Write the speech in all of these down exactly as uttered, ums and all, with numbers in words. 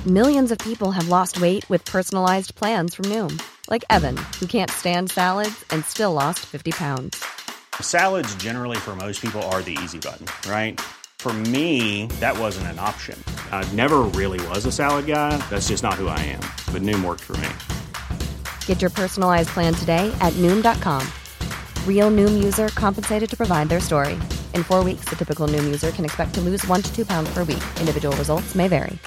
Millions of people have lost weight with personalized plans from Noom. Like Evan, who can't stand salads and still lost fifty pounds. Salads generally for most people are the easy button, right? For me, that wasn't an option. I never really was a salad guy. That's just not who I am. But Noom worked for me. Get your personalized plan today at Noom dot com. Real Noom user compensated to provide their story. In four weeks, the typical Noom user can expect to lose one to two pounds per week. Individual results may vary.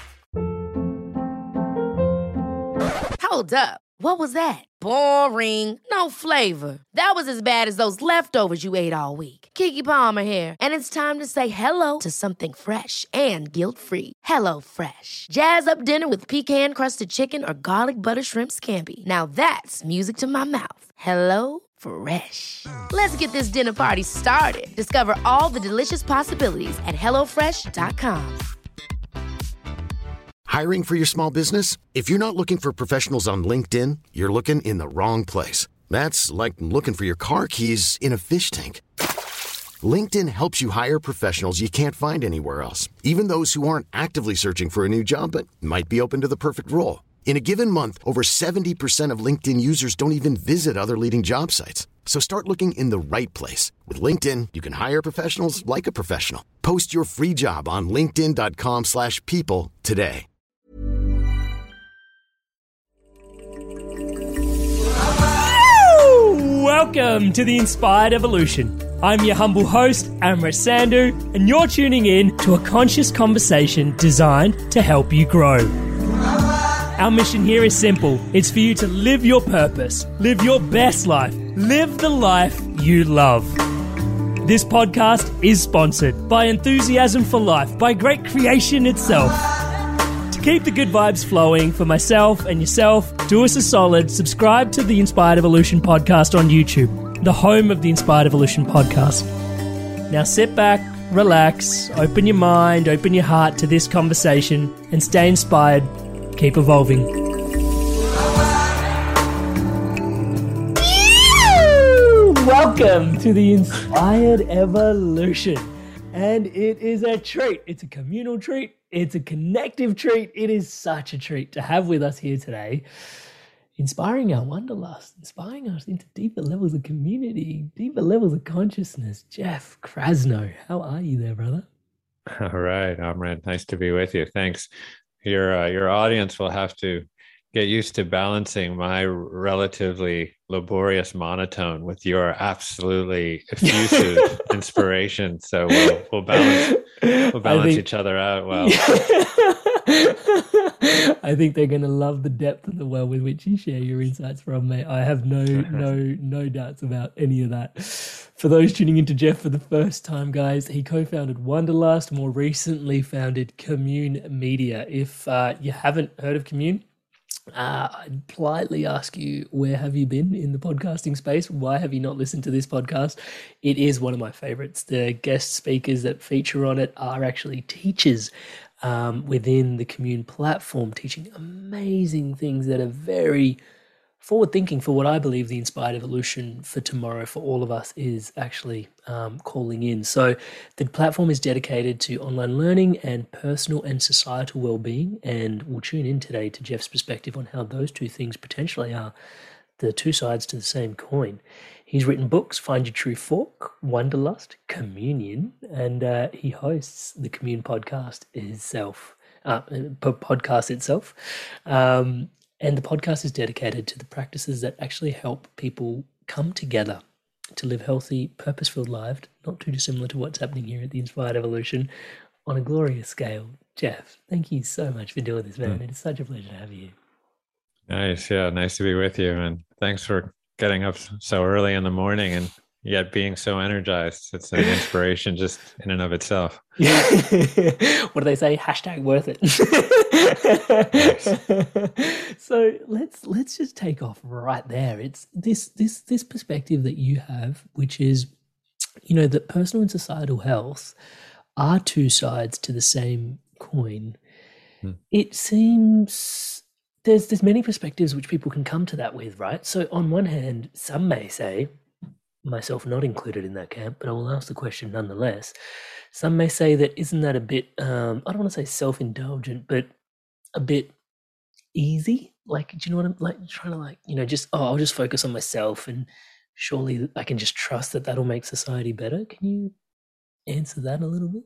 Hold up. What was that? Boring. No flavor. That was as bad as those leftovers you ate all week. Keke Palmer here, and it's time to say hello to something fresh and guilt-free. Hello Fresh. Jazz up dinner with pecan-crusted chicken or garlic butter shrimp scampi. Now that's music to my mouth. Hello Fresh. Let's get this dinner party started. Discover all the delicious possibilities at hello fresh dot com. Hiring for your small business? If you're not looking for professionals on LinkedIn, you're looking in the wrong place. That's like looking for your car keys in a fish tank. LinkedIn helps you hire professionals you can't find anywhere else, even those who aren't actively searching for a new job but might be open to the perfect role. In a given month, over seventy percent of LinkedIn users don't even visit other leading job sites. So start looking in the right place. With LinkedIn, you can hire professionals like a professional. Post your free job on linkedin dot com slash people today. Welcome to the Inspired Evolution. I'm your humble host, Amrit Sandhu, and you're tuning in to a conscious conversation designed to help you grow. Our mission here is simple. It's for you to live your purpose, live your best life, live the life you love. This podcast is sponsored by Enthusiasm for Life, by Great Creation itself. To keep the good vibes flowing for myself and yourself, do us a solid, subscribe to the Inspired Evolution podcast on YouTube, the home of the Inspired Evolution podcast. Now sit back, relax, open your mind, open your heart to this conversation, and stay inspired. Keep evolving. Welcome to the Inspired Evolution. And it is a treat. It's a communal treat. It's a connective treat. It is such a treat to have with us here today, inspiring our wanderlust, inspiring us into deeper levels of community, deeper levels of consciousness. Jeff Krasno, how are you there, brother? All right, Amrit. Nice to be with you. Thanks. Your uh, your audience will have to get used to balancing my relatively laborious monotone with your absolutely effusive inspiration. So we'll, we'll balance we'll balance think, each other out well. I think they're going to love the depth of the well with which you share your insights from, mate. I have no no no doubts about any of that. For those tuning into Jeff for the first time, guys, he co-founded Wanderlust, more recently founded Commune Media. If uh, you haven't heard of Commune, Uh, I'd politely ask you, where have you been in the podcasting space? Why have you not listened to this podcast? It is one of my favorites. The guest speakers that feature on it are actually teachers um, within the Commune platform, teaching amazing things that are very forward-thinking for what I believe the inspired evolution for tomorrow for all of us is actually um, calling in. So the platform is dedicated to online learning and personal and societal well-being, and we'll tune in today to Jeff's perspective on how those two things potentially are the two sides to the same coin. He's written books, Find Your True Fork, Wanderlust, Communion, and uh, he hosts the Commune podcast itself, uh, podcast itself. Um, And the podcast is dedicated to the practices that actually help people come together to live healthy, purpose-filled lives, not too dissimilar to what's happening here at the Inspired Evolution on a glorious scale. Jeff, thank you so much for doing this, man. Mm. It is such a pleasure to have you. Nice. Yeah, nice to be with you. And thanks for getting up so early in the morning and yet being so energized. It's an inspiration just in and of itself. Yeah. What do they say? Hashtag worth it. So let's let's just take off right there. It's this this this perspective that you have, which is, you know, that personal and societal health are two sides to the same coin. Hmm. It seems there's there's many perspectives which people can come to that with, right? So on one hand, some may say, myself not included in that camp, but I will ask the question nonetheless. Some may say that isn't that a bit, um, I don't want to say self-indulgent, but a bit easy? Like, do you know what I'm like trying to like, you know, just, oh, I'll just focus on myself and surely I can just trust that that'll make society better. Can you answer that a little bit?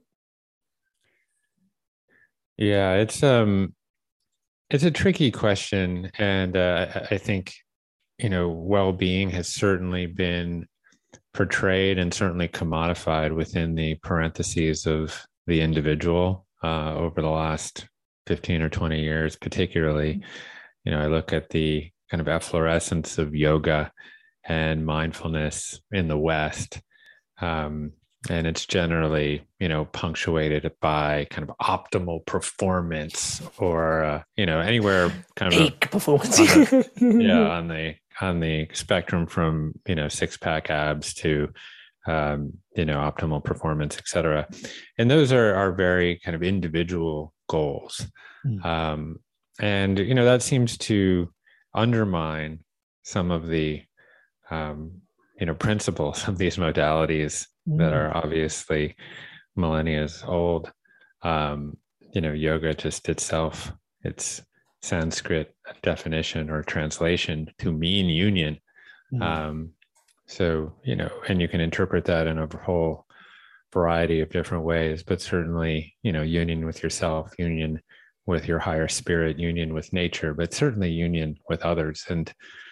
Yeah, it's um it's a tricky question, and uh, I I think, you know, well-being has certainly been portrayed and certainly commodified within the parentheses of the individual uh, over the last fifteen or twenty years, particularly. You know, I look at the kind of efflorescence of yoga and mindfulness in the West. Um, and it's generally, you know, punctuated by kind of optimal performance, or, uh, you know, anywhere kind of Peak performance. on the, yeah, on the on the spectrum from, you know, six pack abs to, um, you know, optimal performance, et cetera. And those are are very kind of individual goals. Mm. Um, and, you know, that seems to undermine some of the, um, you know, principles of these modalities mm. that are obviously millennia old. Um, you know, yoga just itself, it's Sanskrit definition or translation to mean union. Mm. Um, so, you know, and you can interpret that in a whole variety of different ways, but certainly, you know, union with yourself, union with your higher spirit, union with nature, but certainly union with others. And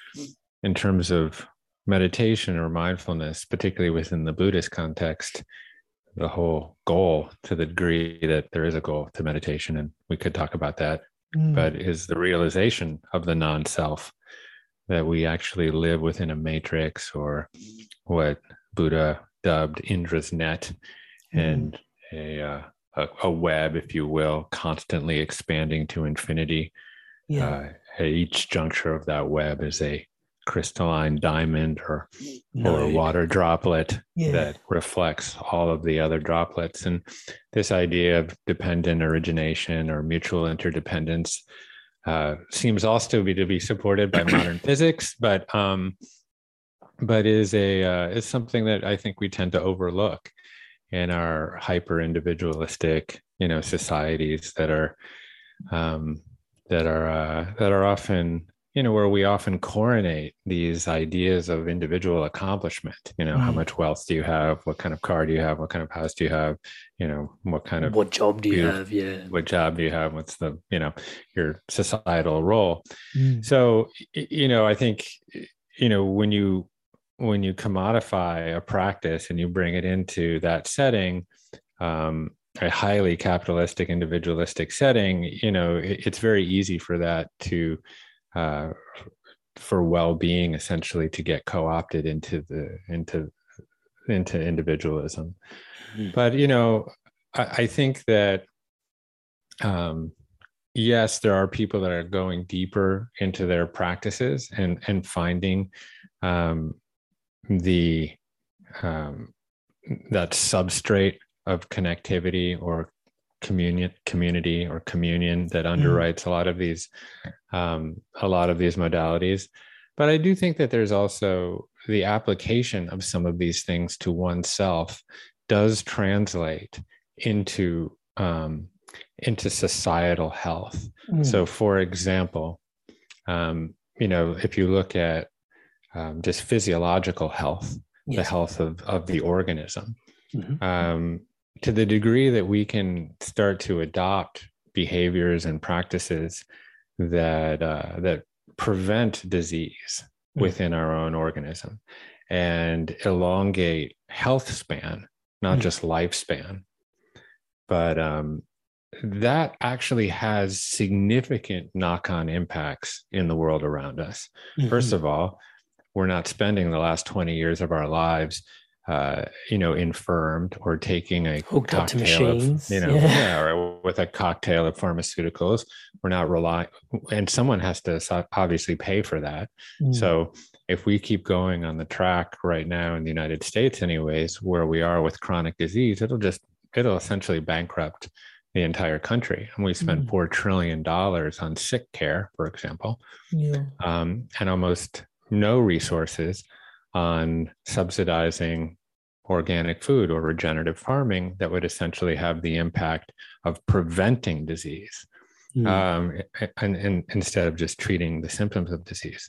in terms of meditation or mindfulness, particularly within the Buddhist context, the whole goal, to the degree that there is a goal to meditation, and we could talk about that, mm. but is the realization of the non-self, that we actually live within a matrix, or what Buddha dubbed Indra's net, mm. and a, uh, a a web, if you will, constantly expanding to infinity. Yeah. Uh, at each juncture of that web is a crystalline diamond or no. or a water droplet yeah. that reflects all of the other droplets. And this idea of dependent origination or mutual interdependence uh, seems also be to be supported by modern physics, but um, but is a uh, is something that I think we tend to overlook in our hyper individualistic, you know, societies that are um, that are uh, that are often, you know, where we often coronate these ideas of individual accomplishment. You know, mm. how much wealth do you have? What kind of car do you have? What kind of house do you have? You know, what kind of what job do you have? Yeah, what job do you have? What's the, you know, your societal role? Mm. So, you know, I think, you know, when you when you commodify a practice and you bring it into that setting, um, a highly capitalistic, individualistic setting, you know, it, it's very easy for that to, uh, for well-being essentially to get co-opted into the, into, into individualism. Mm-hmm. But, you know, I, I think that, um, yes, there are people that are going deeper into their practices and, and finding, um, the um, that substrate of connectivity or communion, community or communion that underwrites mm. a lot of these um, a lot of these modalities. But I do think that there's also the application of some of these things to oneself does translate into um, into societal health. Mm. So, for example, um, you know, if you look at Um, just physiological health, yes. the health of, of the organism, mm-hmm. um, to the degree that we can start to adopt behaviors and practices that uh, that prevent disease mm-hmm. within our own organism and elongate health span, not mm-hmm. just lifespan, but um, that actually has significant knock-on impacts in the world around us. Mm-hmm. First of all, we're not spending the last twenty years of our lives, uh, you know, infirmed or taking a Hooked cocktail of, you know, yeah. yeah, or with a cocktail of pharmaceuticals. We're not relying, and someone has to obviously pay for that. Mm. So if we keep going on the track right now in the United States, anyways, where we are with chronic disease, it'll just, it'll essentially bankrupt the entire country. And we spend mm. four trillion dollars on sick care, for example, yeah. um, and almost no resources on subsidizing organic food or regenerative farming that would essentially have the impact of preventing disease. mm. um, and, and instead of just treating the symptoms of disease.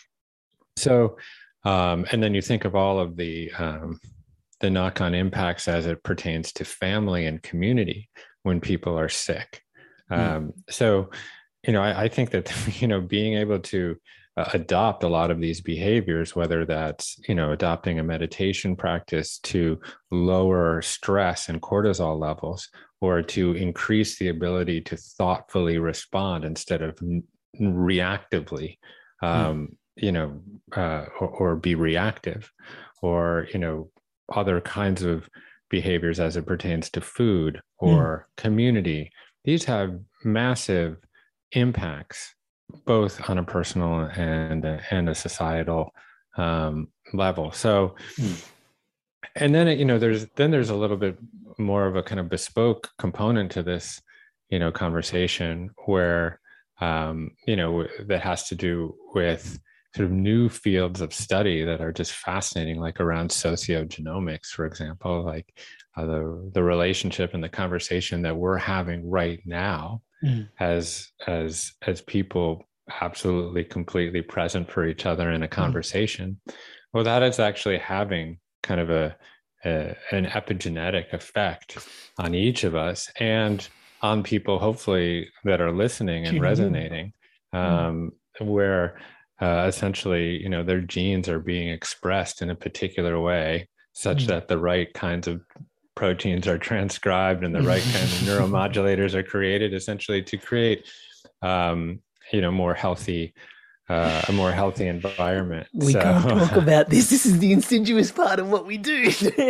So, um, and then you think of all of the um, the knock-on impacts as it pertains to family and community when people are sick. Um, mm. So, you know, I, I think that, you know, being able to uh, adopt a lot of these behaviors, whether that's, you know, adopting a meditation practice to lower stress and cortisol levels, or to increase the ability to thoughtfully respond instead of n- reactively, um, mm. you know, uh, or, or be reactive, or, you know, other kinds of behaviors as it pertains to food or mm. community. These have massive impacts, both on a personal and a, and a societal um, level. So, mm. and then, you know, there's, then there's a little bit more of a kind of bespoke component to this, you know, conversation where, um, you know, that has to do with sort of new fields of study that are just fascinating, like around sociogenomics, for example, like uh, the, the relationship and the conversation that we're having right now mm. as, as, as people absolutely completely present for each other in a conversation. Mm. Well, that is actually having kind of a, a an epigenetic effect on each of us and on people, hopefully, that are listening and resonating, um, mm. where uh, essentially, you know, their genes are being expressed in a particular way, such mm. that the right kinds of proteins are transcribed and the right kind of neuromodulators are created, essentially to create, um, you know, more healthy, uh, a more healthy environment. We so, can't talk about this. This is the insidious part of what we do.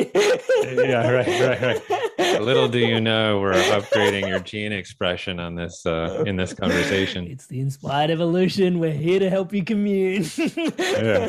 Yeah, right, right, right. Little do you know, we're upgrading your gene expression on this uh, in this conversation. It's the inspired evolution. We're here to help you commune. Yeah.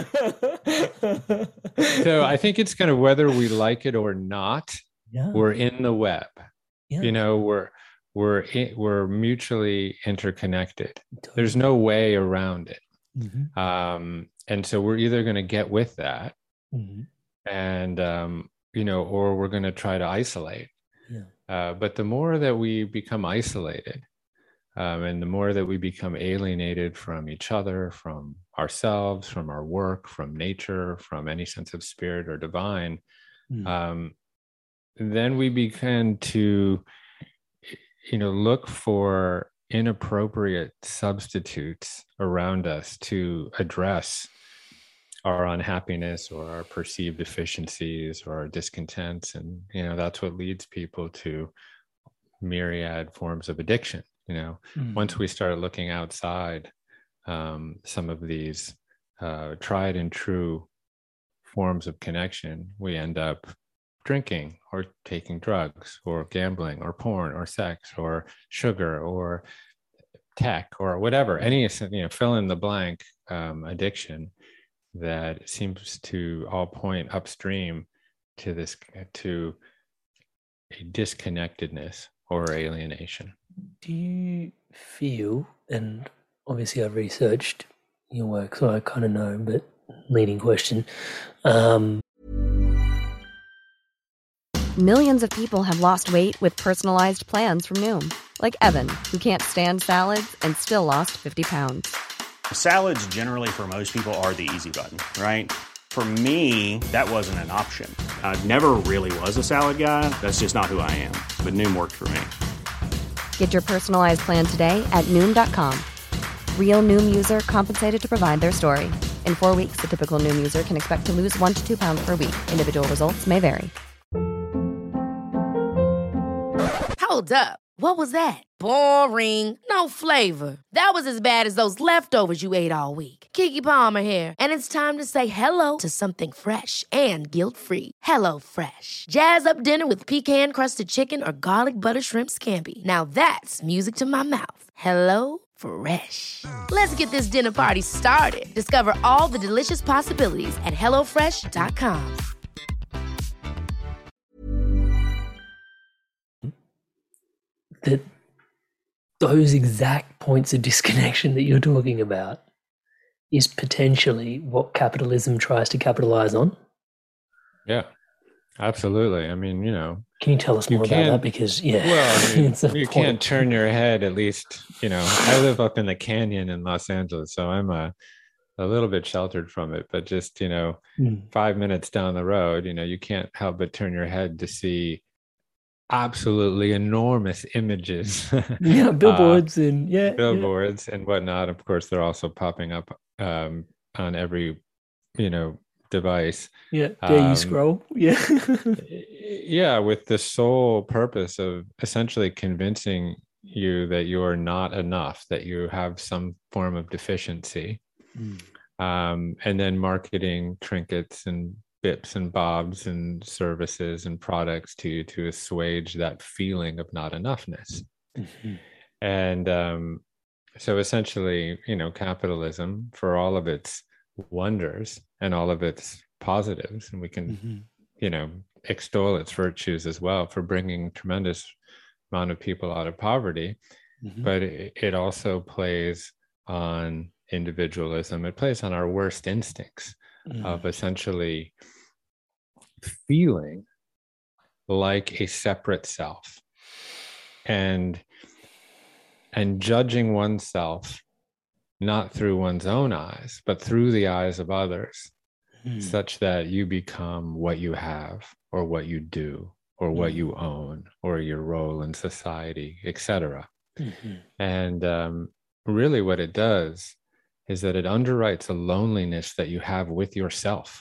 So I think it's kind of whether we like it or not, yeah. we're in the web. Yeah. You know, we're we're in, we're mutually interconnected. Totally. There's no way around it. Mm-hmm. Um, and so we're either going to get with that, mm-hmm. and um, you know, or we're going to try to isolate. Yeah. Uh, but the more that we become isolated, um, and the more that we become alienated from each other, from ourselves, from our work, from nature, from any sense of spirit or divine, mm. um, then we begin to, you know, look for inappropriate substitutes around us to address our unhappiness or our perceived deficiencies or our discontents. And, you know, that's what leads people to myriad forms of addiction. You know, mm. once we start looking outside um, some of these uh, tried and true forms of connection, we end up drinking or taking drugs or gambling or porn or sex or sugar or tech or whatever, any, you know, fill in the blank um, addiction that seems to all point upstream to this, to a disconnectedness or alienation. Do you feel, and obviously I've researched your work, so I kind of know, but leading question, um, millions of people have lost weight with personalized plans from Noom. Like Evan, who can't stand salads and still lost fifty pounds. Salads generally for most people are the easy button, right? For me, that wasn't an option. I never really was a salad guy. That's just not who I am. But Noom worked for me. Get your personalized plan today at Noom dot com. Real Noom user compensated to provide their story. In four weeks, the typical Noom user can expect to lose one to two pounds per week. Individual results may vary. Hold up. What was that? Boring. No flavor. That was as bad as those leftovers you ate all week. Keke Palmer here. And it's time to say hello to something fresh and guilt-free. Hello Fresh. Jazz up dinner with pecan-crusted chicken or garlic butter shrimp scampi. Now that's music to my mouth. Hello Fresh. Let's get this dinner party started. Discover all the delicious possibilities at hello fresh dot com. That those exact points of disconnection that you're talking about is potentially what capitalism tries to capitalize on. Yeah, absolutely. I mean, you know, Can you tell us more about that? Because, yeah, well, I mean, it's a you point. can't turn your head, at least, you know, I live up in the canyon in Los Angeles, so I'm a, a little bit sheltered from it, but just, you know, Mm. five minutes down the road, you know, you can't help but turn your head to see absolutely enormous images. Yeah, uh, billboards and yeah, billboards and whatnot. Of course, they're also popping up um, on every, you know, device. yeah. yeah. Dare you Um, scroll? Yeah. yeah, with the sole purpose of essentially convincing you that you are not enough, that you have some form of deficiency, Mm. um, and then marketing trinkets and bips and bobs and services and products to you to assuage that feeling of not enoughness. Mm-hmm. And um, so essentially, you know, capitalism, for all of its wonders and all of its positives, and we can, Mm-hmm. you know, extol its virtues as well for bringing tremendous amount of people out of poverty, Mm-hmm. but it, it also plays on individualism. It plays on our worst instincts Mm. of essentially feeling like a separate self and and judging oneself not through one's own eyes, but through the eyes of others, Mm. such that you become what you have or what you do or what Mm. you own or your role in society, et cetera. Mm-hmm. And um, really what it does is that it underwrites a loneliness that you have with yourself.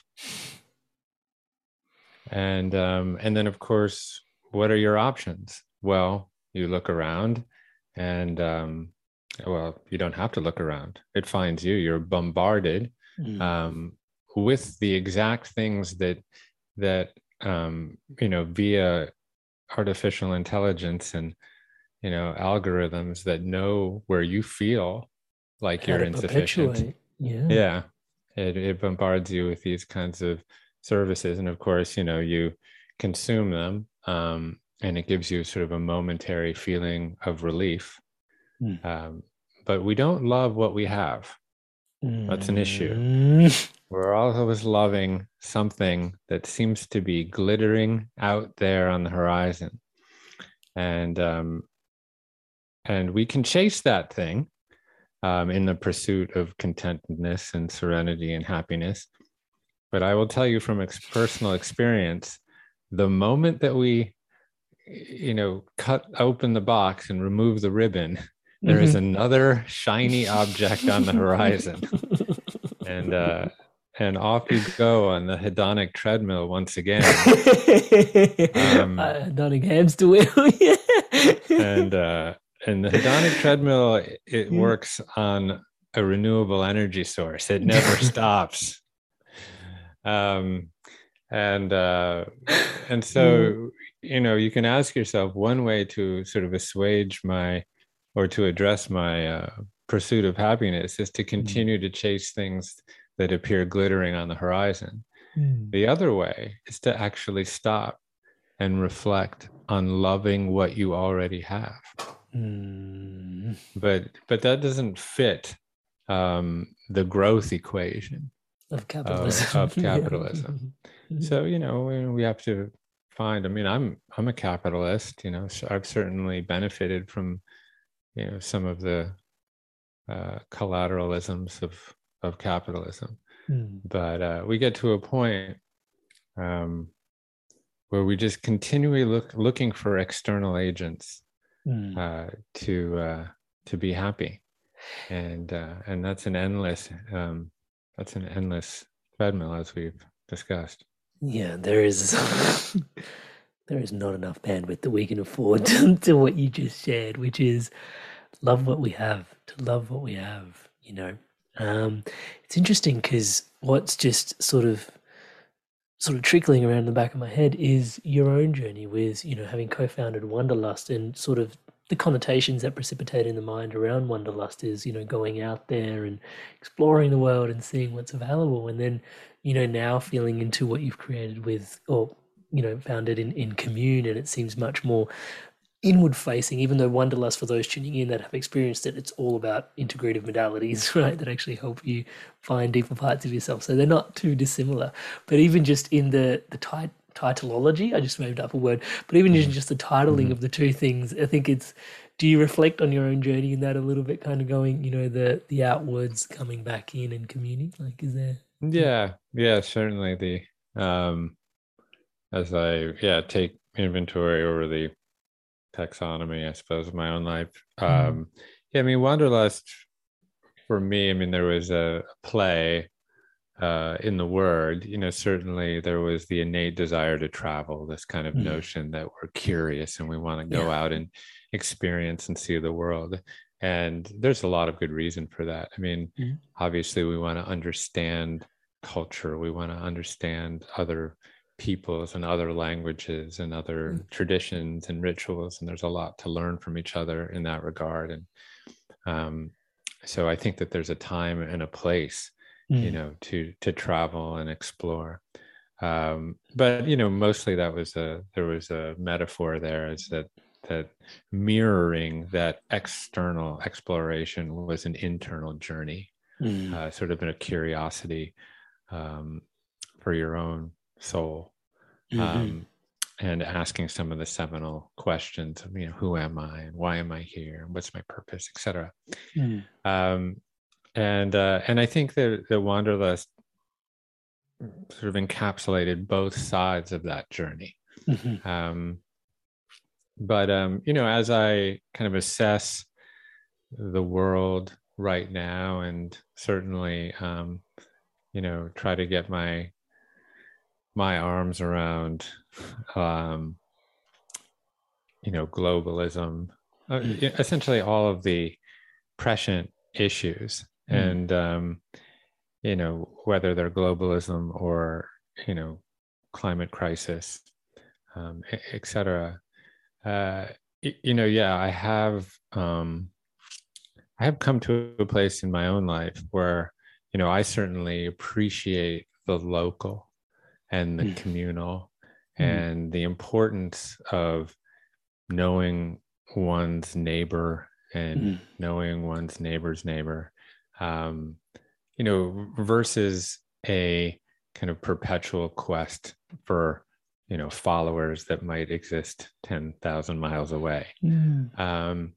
And um, and then, of course, what are your options? Well, you look around and, um, well, you don't have to look around. It finds you. You're bombarded Mm. um, with the exact things that, that um, you know, via artificial intelligence and, you know, algorithms that know where you feel like How you're to insufficient. perpetuate. Yeah. Yeah, it, it bombards you with these kinds of services. And of course, you know, you consume them um, and it gives you sort of a momentary feeling of relief. Mm. Um, but we don't love what we have. That's an issue. Mm. We're always loving something that seems to be glittering out there on the horizon. And um, and we can chase that thing um, in the pursuit of contentedness and serenity and happiness. But I will tell you from ex- personal experience, the moment that we, you know, cut open the box and remove the ribbon, there is Mm-hmm. another shiny object on the horizon. And uh, and off you go on the hedonic treadmill once again. Um, uh, Donning hamster wheel. Yeah. and uh, and the hedonic treadmill, it works on a renewable energy source. It never stops. Um, and uh, and so, you know, you can ask yourself, one way to sort of assuage my, or to address my uh, pursuit of happiness is to continue to chase things that appear glittering on the horizon. Mm. The other way is to actually stop and reflect on loving what you already have. Mm. But but that doesn't fit um, the growth equation Of capitalism. of, of capitalism. So, you know, we, we have to find, I mean, I'm I'm a capitalist, you know, so I've certainly benefited from, you know, some of the uh, collateralisms of, of capitalism. Mm. But uh, we get to a point um, where we just continually look looking for external agents Mm. uh, to uh, to be happy, and uh, and that's an endless um, that's an endless treadmill, as we've discussed. Yeah, there is there is not enough bandwidth that we can afford to, to what you just shared, which is love what we have, to love what we have, you know. Um, it's interesting because what's just sort of sort of trickling around in the back of my head is your own journey with, you know, having co-founded Wanderlust, and sort of the connotations that precipitate in the mind around Wanderlust is, you know, going out there and exploring the world and seeing what's available. And then, you know, now feeling into what you've created with, or, you know, founded in, in Commune, and it seems much more inward facing, even though Wanderlust, for those tuning in that have experienced it, it's all about integrative modalities, right, that actually help you find deeper parts of yourself. So they're not too dissimilar. But even just in the the tight titleology. I just made up a word, but even mm-hmm. just the titling mm-hmm. of the two things, I think it's. Do you reflect on your own journey in that a little bit, kind of going, you know, the the outwards coming back in and communing? Like, is there? Yeah, yeah, certainly. The um, as I yeah take inventory over the taxonomy, I suppose, of my own life. Um, mm. Yeah, I mean, Wanderlust for me. I mean, there was a play. Uh, in the word, you know, certainly there was the innate desire to travel, this kind of mm. notion that we're curious and we want to go yeah. out and experience and see the world. And there's a lot of good reason for that. I mean, mm. obviously we want to understand culture. We want to understand other peoples and other languages and other mm. traditions and rituals. And there's a lot to learn from each other in that regard. And um, so I think that there's a time and a place Mm. you know, to to travel and explore. Um, but, you know, mostly that was a, there was a metaphor there, is that, that mirroring that external exploration was an internal journey, mm. uh, sort of a curiosity um, for your own soul. Mm-hmm. Um, and asking some of the seminal questions of, you know, who am I and why am I here? And what's my purpose, et cetera. Mm. Um, And uh, and I think that the Wanderlust sort of encapsulated both sides of that journey. Mm-hmm. Um, but um, you know, as I kind of assess the world right now, and certainly, um, you know, try to get my my arms around, um, you know, globalism, uh, essentially all of the prescient issues. And, um, you know, whether they're globalism or, you know, climate crisis, um, et cetera. Uh, you know, yeah, I have, um, I have come to a place in my own life where, you know, I certainly appreciate the local and the mm. communal mm. and the importance of knowing one's neighbor and mm. knowing one's neighbor's neighbor. Um, you know, versus a kind of perpetual quest for, you know, followers that might exist ten thousand miles away. Mm. Um,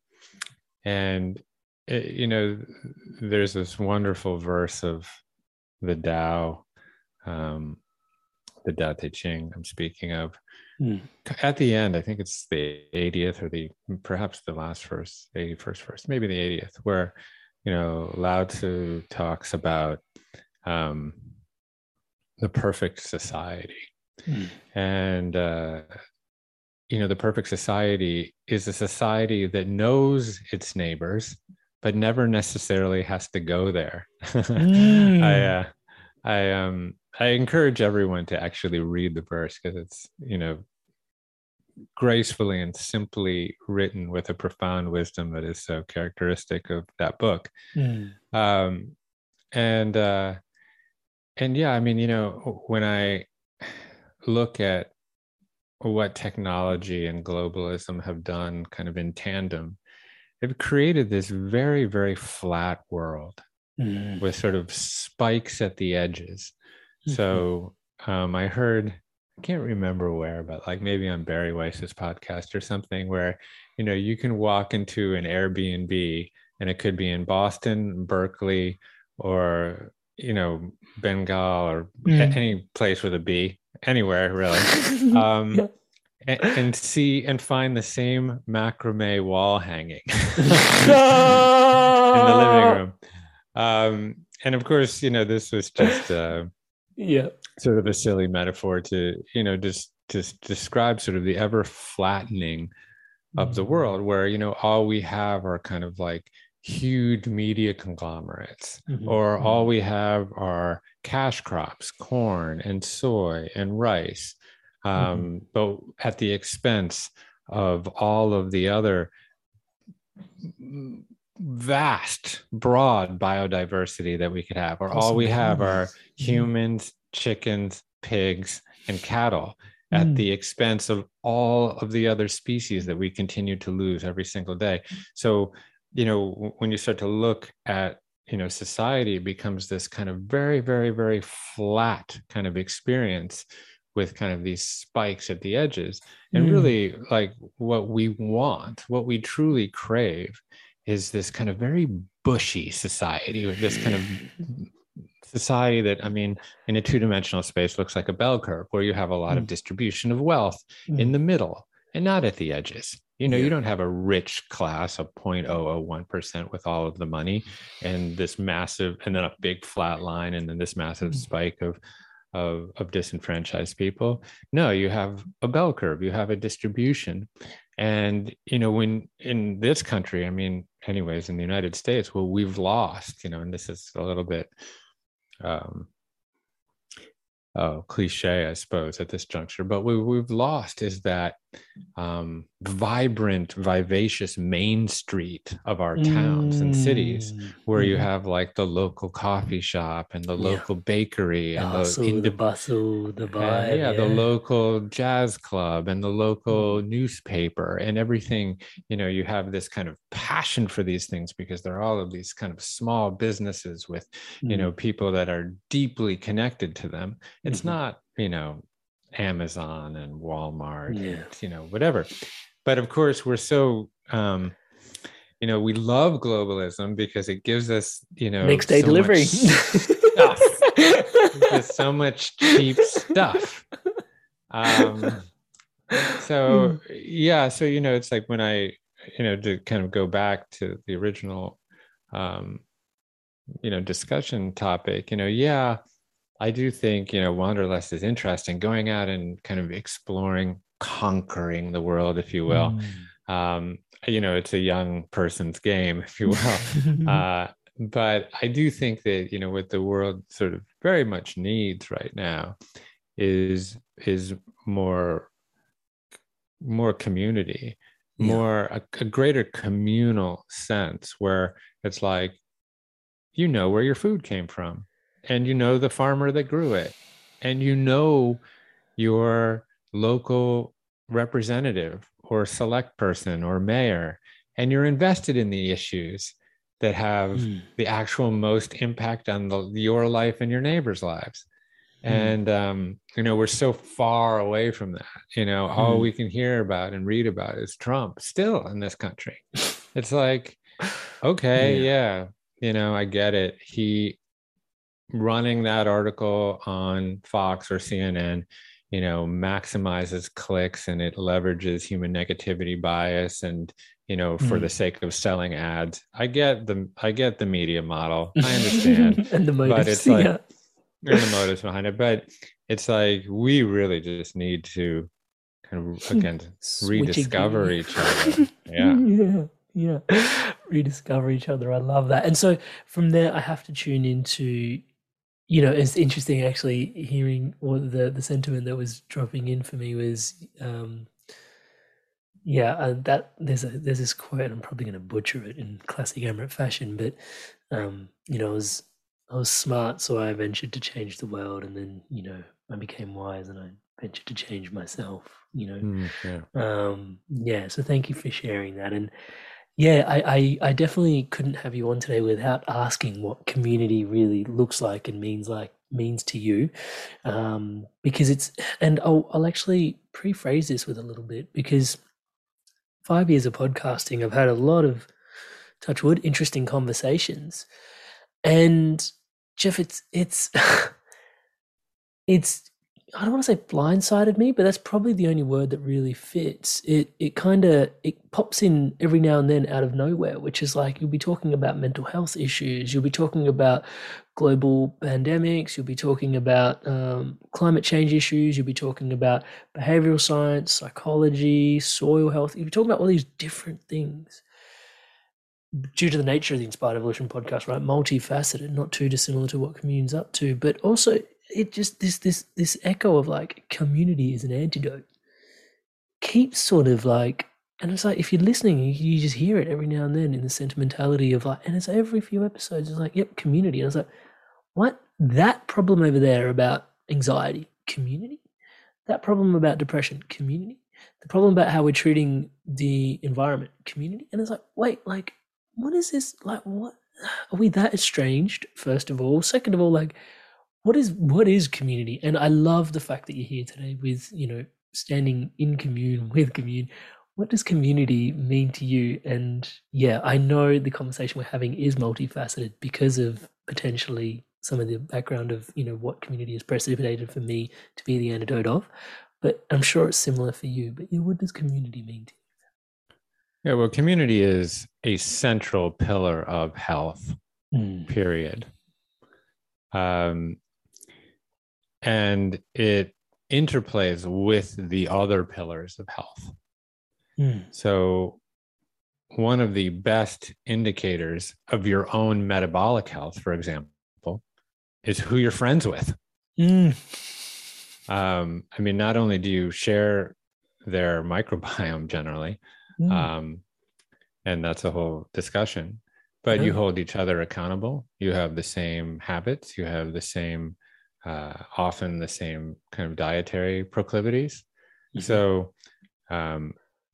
and, it, you know, there's this wonderful verse of the Tao, um, the Tao Te Ching I'm speaking of. Mm. At the end, I think it's the eightieth or the, perhaps the last verse, eighty-first verse, maybe the eightieth, where, you know, Lao Tzu talks about um, the perfect society. Mm. And, uh, you know, the perfect society is a society that knows its neighbors, but never necessarily has to go there. mm. I, uh, I, um, I encourage everyone to actually read the verse, because it's, you know, gracefully and simply written with a profound wisdom that is so characteristic of that book. Mm. Um, and, uh, and yeah, I mean, you know, when I look at what technology and globalism have done kind of in tandem, they've created this very, very flat world mm. with sort of spikes at the edges. Mm-hmm. So um, I heard, I can't remember where, but like maybe on Barry Weiss's podcast or something, where, you know, you can walk into an Airbnb and it could be in Boston, Berkeley, or, you know, Bengal, or mm. any place with a B, anywhere really, um, yeah. and, and see and find the same macrame wall hanging in the living room. Um, and of course, you know, this was just uh, yeah, sort of a silly metaphor to, you know, just to describe sort of the ever flattening of the world, where, you know, all we have are kind of like huge media conglomerates, mm-hmm. or all we have are cash crops, corn and soy and rice, um, mm-hmm. but at the expense of all of the other vast, broad biodiversity that we could have, or all we have are humans, chickens, pigs, and cattle, at mm. the expense of all of the other species that we continue to lose every single day. So, you know, when you start to look at, you know, society, it becomes this kind of very, very, very flat kind of experience with kind of these spikes at the edges. And Mm. really, like, what we want, what we truly crave is this kind of very bushy society, with this kind of society that, I mean, in a two-dimensional space looks like a bell curve, where you have a lot Mm. of distribution of wealth Mm. in the middle and not at the edges. You know, Yeah. you don't have a rich class of zero point zero zero one percent with all of the money and this massive, and then a big flat line, and then this massive Mm. spike of, of, of disenfranchised people. No, you have a bell curve, you have a distribution. And, you know, when in this country, I mean, anyways, in the United States, well, we've lost, you know, and this is a little bit, um, oh, cliche, I suppose, at this juncture, but what we've lost is that um, vibrant, vivacious main street of our towns and cities, Mm. where you Mhm. have like the local coffee shop and the Yeah. local bakery The and the hustle, the inde- bustle, the and, vibe. yeah, the local jazz club and the local newspaper and everything. You know, you have this kind of passion for these things because there are all of these kind of small businesses with, you know, people that are deeply connected to them. It's Mhm. not, you know, Amazon and Walmart, Yeah. and, you know, whatever. But of course, we're so, um, you know, we love globalism because it gives us, you know, Next day so delivery. much stuff. There's so much cheap stuff. Um, so yeah, so, you know, it's like when I, you know, to kind of go back to the original, um, you know, discussion topic, you know, yeah, I do think, you know, Wanderlust is interesting, going out and kind of exploring, conquering the world, if you will. Mm. Um, you know, it's a young person's game, if you will. uh, but I do think that, you know, what the world sort of very much needs right now is is more more community, Yeah. more a, a greater communal sense, where it's like, you know where your food came from, and you know the farmer that grew it, and you know your local representative or select person or mayor, and you're invested in the issues that have Mm. the actual most impact on the, your life and your neighbors' lives. And, um, you know, we're so far away from that. You know, all Hmm. we can hear about and read about is Trump still in this country. It's like, okay, yeah, you know, I get it. He running that article on Fox or C N N, you know, maximizes clicks and it leverages human negativity bias and, you know, for Mm. the sake of selling ads. I get the I get the media model. I understand. And the motives. But it's like, yeah. and the motives behind it. But it's like, we really just need to kind of, again, Switch rediscover again. each other. Yeah. yeah, yeah. Rediscover each other. I love that. And so from there, I have to tune into, you know, it's interesting actually hearing what the the sentiment that was dropping in for me was, um, yeah, uh, that there's a there's this quote, and I'm probably going to butcher it in classic Amrit fashion, but um, you know, I was I was smart, so I ventured to change the world, and then, you know, I became wise, and I ventured to change myself. You know, Mm, yeah. um, yeah. So thank you for sharing that, and yeah, I, I I definitely couldn't have you on today without asking what community really looks like and means like means to you, um, because it's and I'll I'll actually pre-phrase this with a little bit, because five years of podcasting, I've had a lot of, touch wood, interesting conversations. And Jeff, it's it's it's I don't want to say blindsided me, but that's probably the only word that really fits. It it kind of it pops in every now and then out of nowhere, which is like, you'll be talking about mental health issues, you'll be talking about global pandemics, you'll be talking about um, climate change issues, you'll be talking about behavioral science, psychology, soil health. You'll be talking about all these different things due to the nature of the Inspired Evolution podcast, right? Multifaceted, not too dissimilar to what Commune's up to, but also it just this this this echo of like, community is an antidote keeps sort of like, and it's like, if you're listening, you, you just hear it every now and then in the sentimentality of like, and it's every few episodes, it's like, yep, community. And it's like, what? That problem over there about anxiety, community? That problem about depression, community? The problem about how we're treating the environment, community? And it's like, wait, like, what is this? Like, what? Are we that estranged, first of all? Second of all, like, what is what is community? And I love the fact that you're here today with, you know, standing in commune with commune. What does community mean to you? And yeah, I know the conversation we're having is multifaceted because of potentially some of the background of, you know, what community has precipitated for me to be the antidote of. But I'm sure it's similar for you. But yeah, what does community mean to you? Yeah, well, community is a central pillar of health, mm. period. Um, and it interplays with the other pillars of health. Mm. So one of the best indicators of your own metabolic health, for example, is who you're friends with. Mm. Um, I mean, not only do you share their microbiome generally, mm. um, and that's a whole discussion, but yeah. you hold each other accountable. You have the same habits. You have the same, uh, often the same kind of dietary proclivities. Mm-hmm. So, um,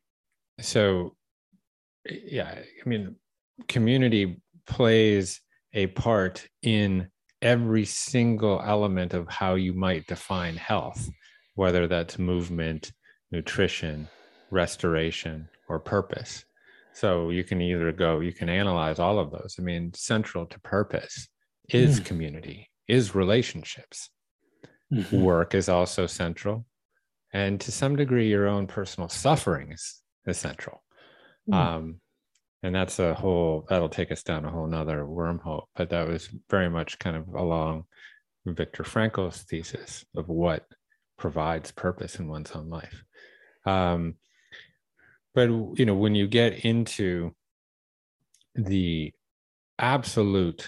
so yeah, I mean, community plays a part in every single element of how you might define health, whether that's movement, nutrition, restoration, or purpose. So you can either go, you can analyze all of those. I mean, central to purpose is mm. community, is relationships. Mm-hmm. Work is also central. And to some degree, your own personal suffering is, is central. Mm. Um, and that's a whole, that'll take us down a whole nother wormhole. But that was very much kind of along Viktor Frankl's thesis of what provides purpose in one's own life. Um, but, you know, when you get into the absolute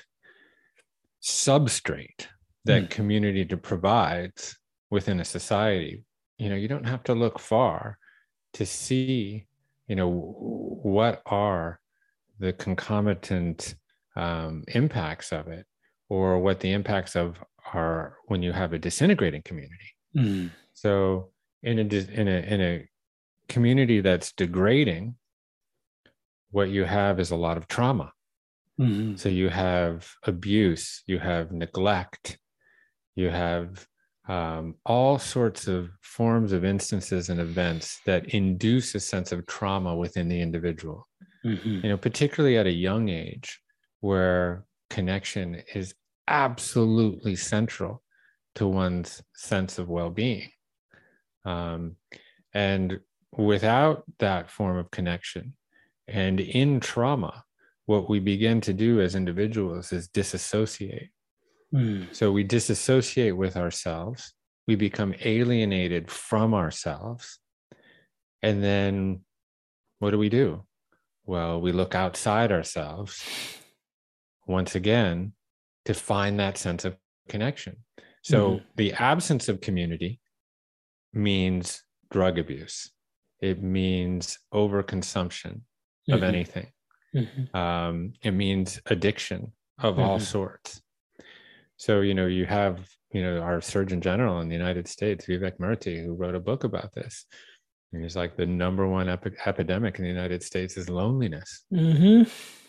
substrate that mm. community provides within a society, you know, you don't have to look far to see, you know, what are the concomitant um, impacts of it, or what the impacts of are when you have a disintegrating community. Mm. So in a in a in a community that's degrading, what you have is a lot of trauma. Mm-hmm. So you have abuse, you have neglect, you have um, all sorts of forms of instances and events that induce a sense of trauma within the individual. Mm-hmm. You know, particularly at a young age, where connection is absolutely central to one's sense of well-being. Um, and without that form of connection, and in trauma, what we begin to do as individuals is disassociate. Mm. So we disassociate with ourselves, we become alienated from ourselves. And then what do we do? Well, we look outside ourselves once again to find that sense of connection. So mm. the absence of community means drug abuse. It means overconsumption of mm-hmm. anything. Mm-hmm. Um, it means addiction of mm-hmm. all sorts. So, you know, you have, you know, our Surgeon General in the United States, Vivek Murthy, who wrote a book about this. And he's like, the number one epi- epidemic in the United States is loneliness. Mm-hmm.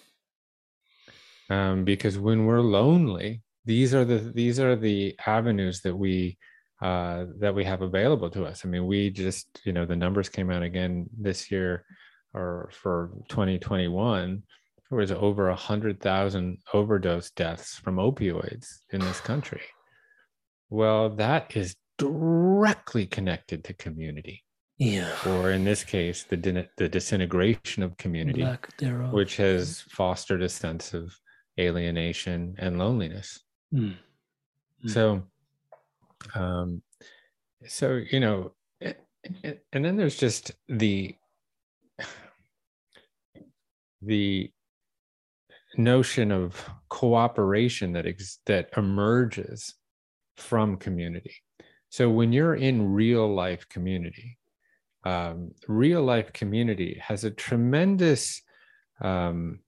Um, because when we're lonely, these are the these are the avenues that we uh, that we have available to us. I mean, we just, you know, the numbers came out again this year, or for twenty twenty-one, there was over a hundred thousand overdose deaths from opioids in this country. Well, that is directly connected to community. Yeah. Or in this case, the din- the disintegration of community, which has fostered a sense of alienation and loneliness. Mm. Mm. So, um, so, you know, and, and then there's just the, the notion of cooperation that ex- that emerges from community. So when you're in real life community, um, real life community has a tremendous um,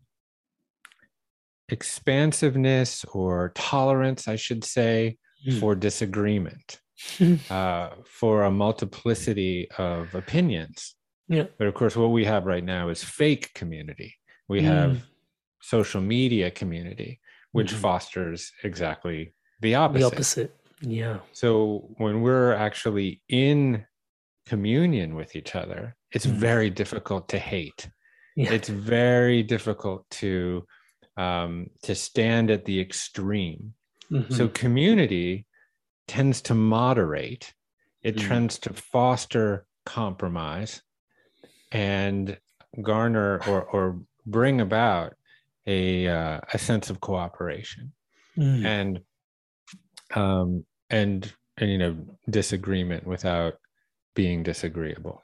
expansiveness or tolerance, I should say, mm. for disagreement, uh, for a multiplicity of opinions. Yeah. But of course, what we have right now is fake community. We mm. have social media community, which mm-hmm. fosters exactly the opposite. The opposite. Yeah. So when we're actually in communion with each other, it's mm. very difficult to hate. Yeah. It's very difficult to um, to stand at the extreme. Mm-hmm. So community tends to moderate. It mm. tends to foster compromise and garner or or bring about a uh, a sense of cooperation mm. and um and and you know disagreement without being disagreeable.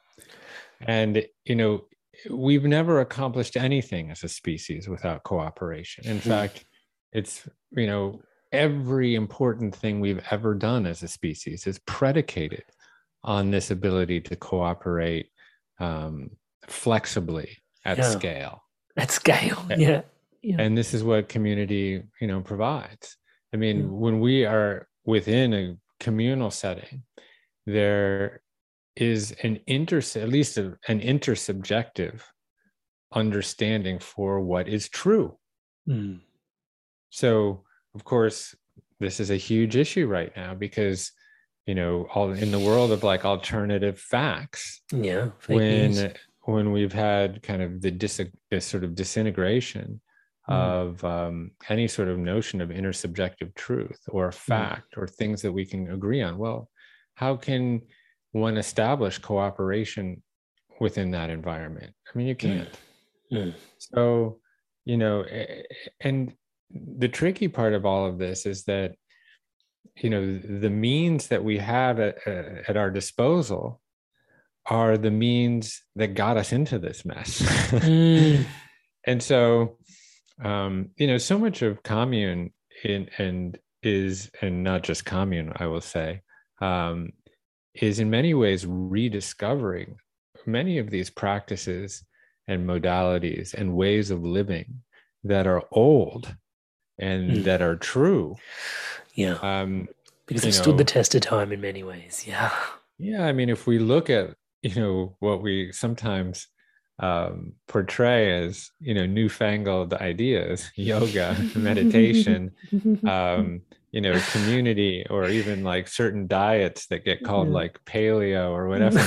And you know we've never accomplished anything as a species without cooperation. In mm. fact, it's you know every important thing we've ever done as a species is predicated on this ability to cooperate um, flexibly at yeah. scale. At scale, yeah. yeah. And this is what community, you know, provides. I mean, yeah. when we are within a communal setting, there is an inter, at least a, an intersubjective understanding for what is true. Mm. So, of course, this is a huge issue right now because, you know, all in the world of like alternative facts. Yeah. When news. when we've had kind of the dis, this sort of disintegration mm. of um, any sort of notion of intersubjective truth or fact mm. or things that we can agree on. Well, how can one establish cooperation within that environment? I mean, you can't. Mm. So, you know, and the tricky part of all of this is that, you know, the means that we have at, at our disposal are the means that got us into this mess. mm. And so, um, you know, so much of commune in, and is, and not just commune, I will say, um, is in many ways rediscovering many of these practices and modalities and ways of living that are old and mm. that are true. Yeah. Um, because it stood know, the test of time in many ways. Yeah. Yeah. I mean, if we look at, you know, what we sometimes um, portray as, you know, newfangled ideas, yoga, meditation, um, you know, community, or even like certain diets that get called like paleo or whatever.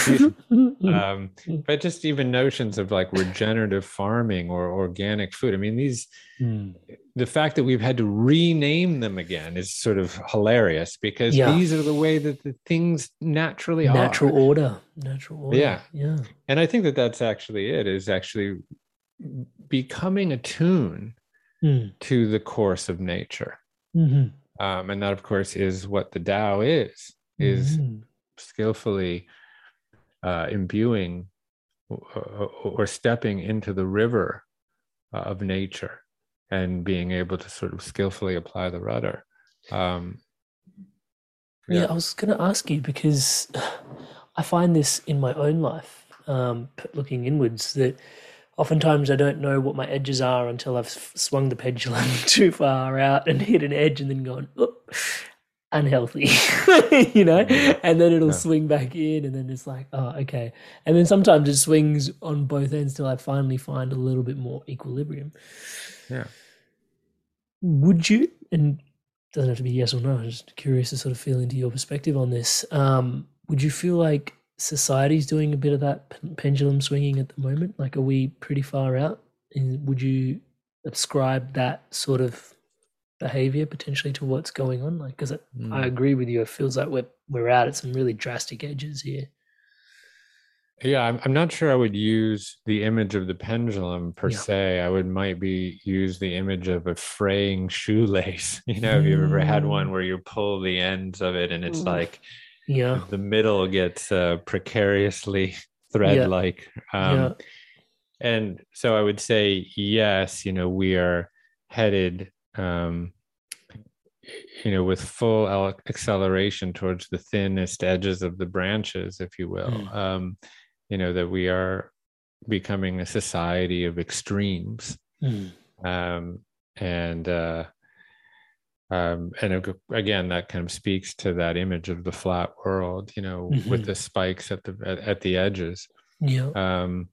um, but just even notions of like regenerative farming or organic food. I mean, these, mm. the fact that we've had to rename them again is sort of hilarious because yeah. these are the way that the things naturally natural are. Natural order. Natural order. Yeah. Yeah. And I think that that's actually it, is actually becoming attuned mm. to the course of nature. Mm-hmm. Um, and that, of course, is what the Tao is, is mm. skillfully uh, imbuing or, or stepping into the river uh, of nature and being able to sort of skillfully apply the rudder. Um, yeah. yeah, I was going to ask you, because I find this in my own life, um, looking inwards, that oftentimes I don't know what my edges are until I've swung the pendulum too far out and hit an edge and then gone, oh, unhealthy, you know, and then it'll yeah. swing back in and then it's like, oh, okay. And then sometimes it swings on both ends till I finally find a little bit more equilibrium. Yeah. Would you, and it doesn't have to be yes or no, I'm just curious to sort of feel into your perspective on this. Um, would you feel like society's doing a bit of that pendulum swinging at the moment? Like, are we pretty far out? And would you ascribe that sort of behavior potentially to what's going on? Like, because mm. I agree with you, it feels like we're we're out at some really drastic edges here. Yeah, I'm, I'm not sure I would use the image of the pendulum per yeah. se. I would might be use the image of a fraying shoelace. You know, mm. have you ever had one where you pull the ends of it and it's mm. like, yeah, the middle gets uh, precariously thread-like. Yeah. Um, yeah. And so I would say, yes, you know, we are headed, um, you know, with full acceleration towards the thinnest edges of the branches, if you will. Mm. Um, you know, that we are becoming a society of extremes. Mm. Um, and, uh, Um, and again, that kind of speaks to that image of the flat world, you know, mm-hmm. with the spikes at the at, at the edges. Yeah. Um,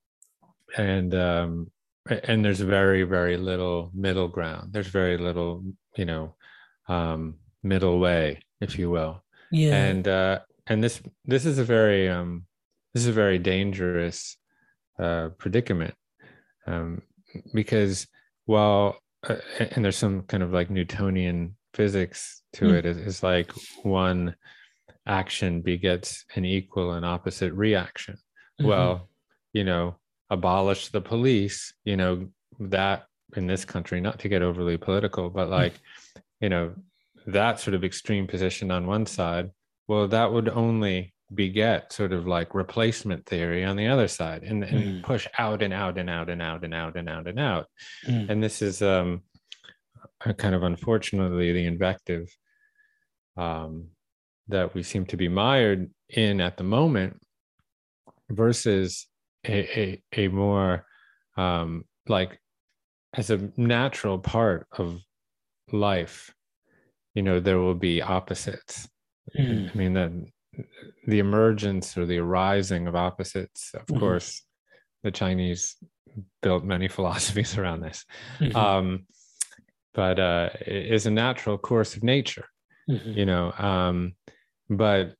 and um, and there's very very little middle ground. There's very little, you know, um, middle way, if you will. Yeah. And uh, and this this is a very um, this is a very dangerous uh, predicament, um, because while uh, and there's some kind of like Newtonian physics to Mm. it. It's, it's like one action begets an equal and opposite reaction. Mhm. Well, you know, abolish the police, you know, that in this country, not to get overly political, but like, you know, that sort of extreme position on one side, well, that would only beget sort of like replacement theory on the other side, and, and Mm. push out and out and out and out and out and out and out. Mm. And this is um, kind of unfortunately the invective um, that we seem to be mired in at the moment, versus a, a, a more um, like as a natural part of life, you know, there will be opposites. Mm. I mean, the, the emergence or the arising of opposites, of Mhm. course, the Chinese built many philosophies around this, Mhm. um, but uh, it is a natural course of nature, Mhm. you know, um, but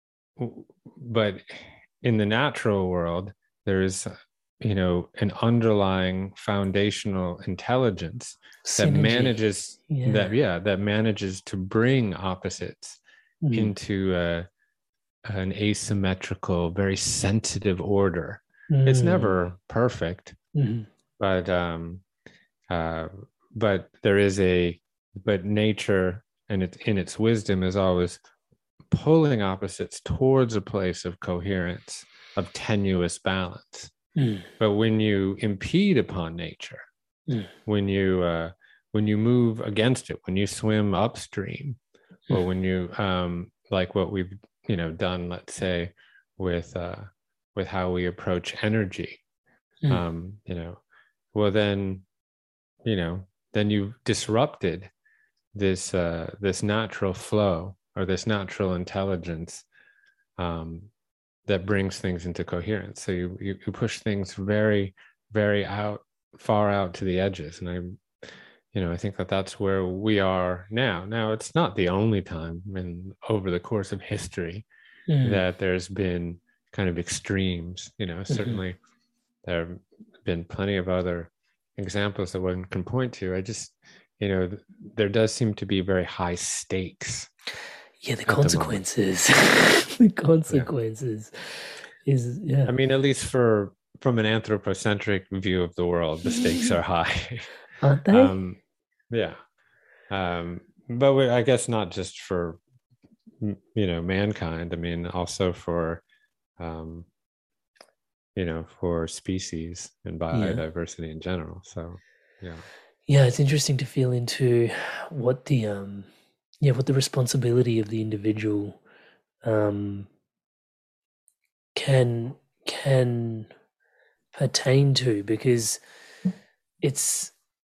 but in the natural world, there is, you know, an underlying foundational intelligence that Synergy. manages Yeah. that yeah that manages to bring opposites Mm. into a, an asymmetrical, very sensitive order. It's Mm. never perfect, Mhm. but um uh but there is a but nature and it in its wisdom is always pulling opposites towards a place of coherence, of tenuous balance. Mm. But when you impede upon nature, Mm. when you uh, when you move against it, when you swim upstream, or when you um, like what we've you know done, let's say with uh, with how we approach energy, Mm. um, you know, well then, you know, then you've disrupted this uh, this natural flow or this natural intelligence um, that brings things into coherence. So you, you you push things very very out, far out to the edges, and I, you know, I think that that's where we are now. Now it's not the only time in over the course of history Mm. that there's been kind of extremes. You know, Mhm. certainly there have been plenty of other examples that one can point to. I just, you know, th- there does seem to be very high stakes. Yeah, the at the moment. consequences. The consequences is yeah. I mean, at least for from an anthropocentric view of the world, the stakes are high. Aren't they? um, yeah, um, but we, I guess not just for m- you know mankind. I mean, also for um, you know for species and biodiversity in general. So yeah. Yeah, it's interesting to feel into what the um yeah, what the responsibility of the individual um can can pertain to, because it's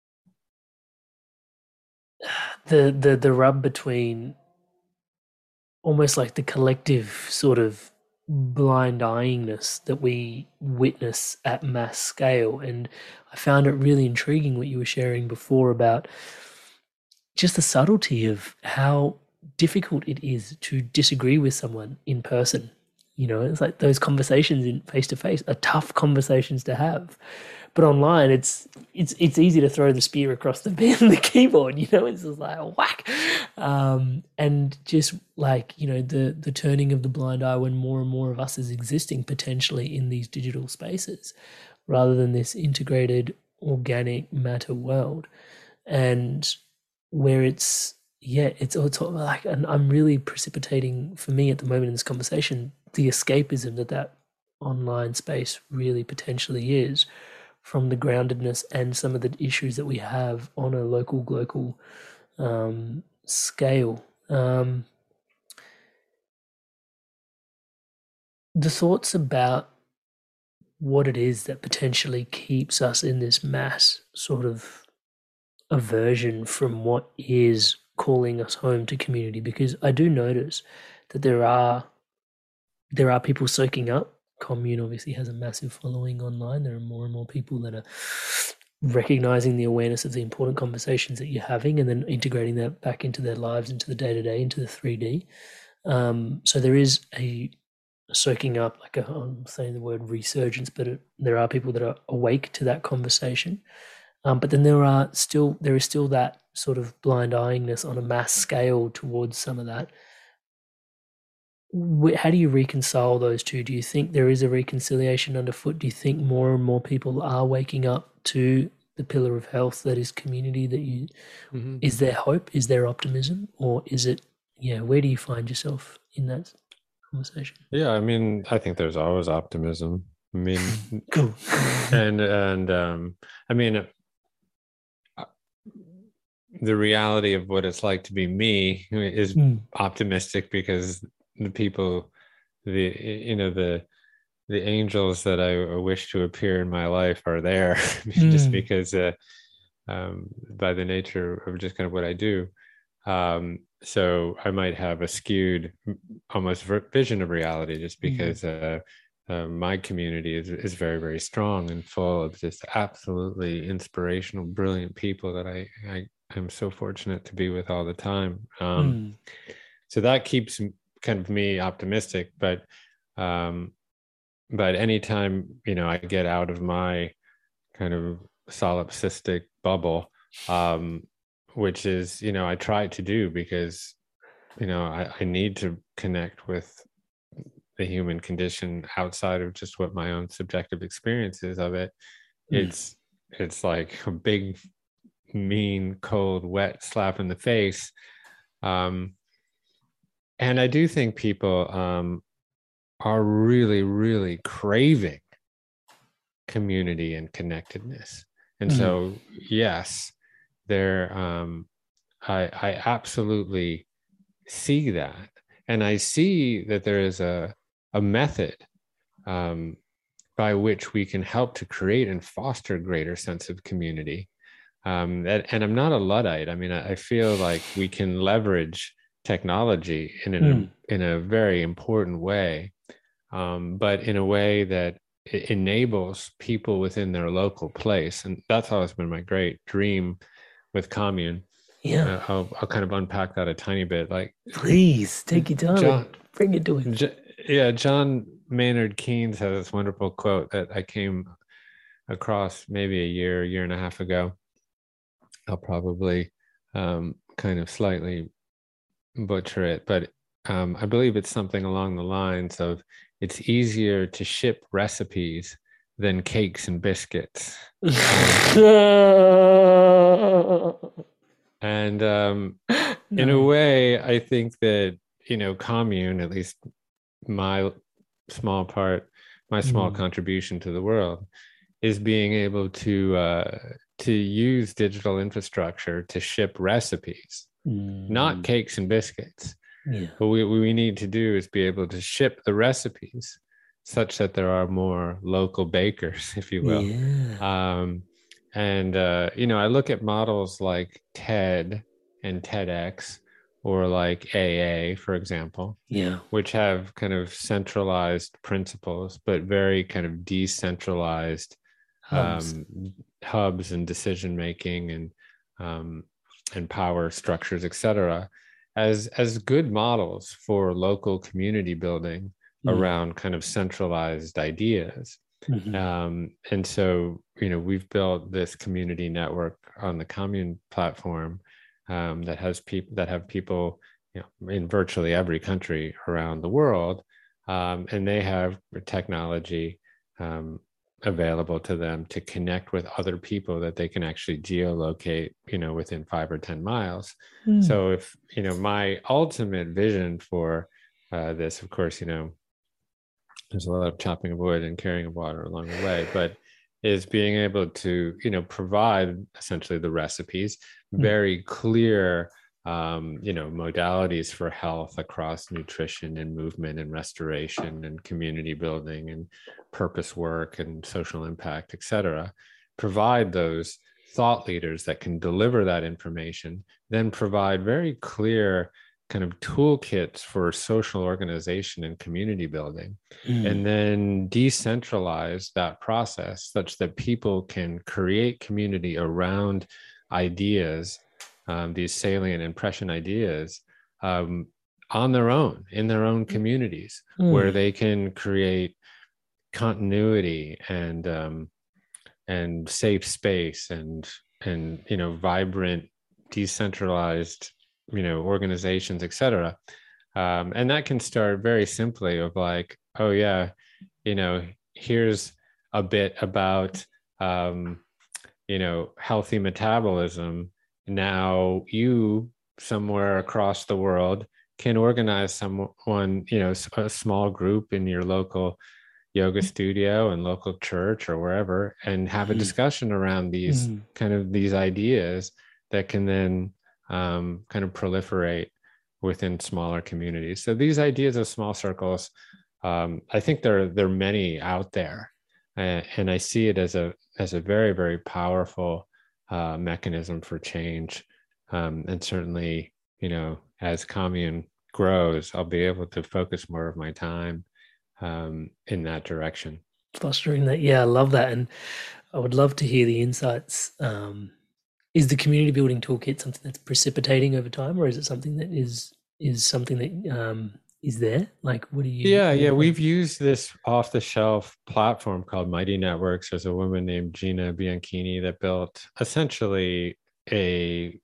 the the the rub between almost like the collective sort of blind eyeing-ness that we witness at mass scale. And I found it really intriguing what you were sharing before about just the subtlety of how difficult it is to disagree with someone in person. You know, it's like those conversations in face to face are tough conversations to have. But online, it's it's it's easy to throw the spear across the the keyboard. You know, it's just like whack, um, and just like you know the the turning of the blind eye when more and more of us is existing potentially in these digital spaces, rather than this integrated organic matter world, and where it's yeah, it's it's like, and I'm really precipitating for me at the moment in this conversation the escapism that that online space really potentially is, from the groundedness and some of the issues that we have on a local, global um, scale. Um, the thoughts about what it is that potentially keeps us in this mass sort of aversion from what is calling us home to community, because I do notice that there are there are people soaking up. Commune obviously has a massive following online. There are more and more people that are recognizing the awareness of the important conversations that you're having and then integrating that back into their lives, into the day-to-day, into the three D. Um, so there is a soaking up, like a, I'm saying the word resurgence, but it, there are people that are awake to that conversation. Um, but then there are still, there is still that sort of blind eyeing-ness on a mass scale towards some of that. How do you reconcile those two? Do you think there is a reconciliation underfoot? Do you think more and more people are waking up to the pillar of health that is community? That you mm-hmm. Is there hope? Is there optimism? Or is it, yeah, where do you find yourself in that conversation? Yeah, I mean, I think there's always optimism. I mean, cool. and and um, I mean, the reality of what it's like to be me is mm. optimistic, because the people, the you know the the angels that I wish to appear in my life are there, just mm. because uh, um, by the nature of just kind of what I do. Um, so I might have a skewed, almost vision of reality, just because mm. uh, uh, my community is is very, very strong and full of just absolutely inspirational, brilliant people that I I am so fortunate to be with all the time. Um, mm. So that keeps kind of me optimistic, but um, but anytime, you know, I get out of my kind of solipsistic bubble, um, which is, you know, I try to do because, you know, I, I need to connect with the human condition outside of just what my own subjective experiences of it. Mm. It's it's like a big, mean, cold, wet slap in the face. Um, and I do think people um, are really, really craving community and connectedness. And mm. so, yes, there, um, I, I absolutely see that. And I see that there is a, a method um, by which we can help to create and foster a greater sense of community. Um, and, and I'm not a Luddite. I mean, I, I feel like we can leverage technology in an, mm. in a very important way, um, but in a way that it enables people within their local place. And that's always been my great dream with Commune. Yeah, uh, I'll, I'll kind of unpack that a tiny bit. Like, please take your time, John, bring it to it. J- yeah, John Maynard Keynes has this wonderful quote that I came across maybe a year, year and a half ago. I'll probably um, kind of slightly butcher it, but um, I believe it's something along the lines of, it's easier to ship recipes than cakes and biscuits. And um, no. in a way, I think that, you know, Commune, at least my small part, my small mm. contribution to the world, is being able to uh, to use digital infrastructure to ship recipes, mm. not cakes and biscuits. Yeah. What we, what we need to do is be able to ship the recipes such that there are more local bakers, if you will. Yeah. Um, and, uh, you know, I look at models like TED and TEDx, or like A A, for example, yeah, which have kind of centralized principles, but very kind of decentralized hubs, um, hubs and decision-making and um, and power structures, et cetera, as as good models for local community building mm. around kind of centralized ideas. Mm-hmm. Um, and so, you know, we've built this community network on the Commune platform um, that has people that have people, you know, in virtually every country around the world, um, and they have technology um, available to them to connect with other people that they can actually geolocate, you know, within five or ten miles. Mm. So if, you know, my ultimate vision for uh, this, of course, you know, there's a lot of chopping of wood and carrying of water along the way, but is being able to, you know, provide essentially the recipes, mm. very clear, um, you know, modalities for health across nutrition and movement and restoration and community building and purpose work and social impact, et cetera. Provide those thought leaders that can deliver that information, then provide very clear kind of toolkits for social organization and community building, Mm. and then decentralize that process such that people can create community around ideas, um, these salient impression ideas, um, on their own, in their own communities, Mm. where they can create continuity and um, and safe space and and you know vibrant, decentralized, you know organizations, et cetera. Um, and that can start very simply of like, oh yeah, you know, here's a bit about um, you know healthy metabolism. Now you somewhere across the world can organize someone, you know, a small group in your local yoga studio and local church or wherever, and have a discussion around these Mm. kind of these ideas that can then um, kind of proliferate within smaller communities. So these ideas of small circles, um, I think there there are many out there, uh, and I see it as a as a very very powerful uh, mechanism for change. Um, and certainly, you know, as commune grows, I'll be able to focus more of my time um, in that direction. Fostering that. Yeah, I love that. And I would love to hear the insights. Um, is the community building toolkit something that's precipitating over time, or is it something that is is something that um, is there? Like, what do you? Yeah, yeah, we've used this off-the-shelf platform called Mighty Networks. There's a woman named Gina Bianchini that built essentially a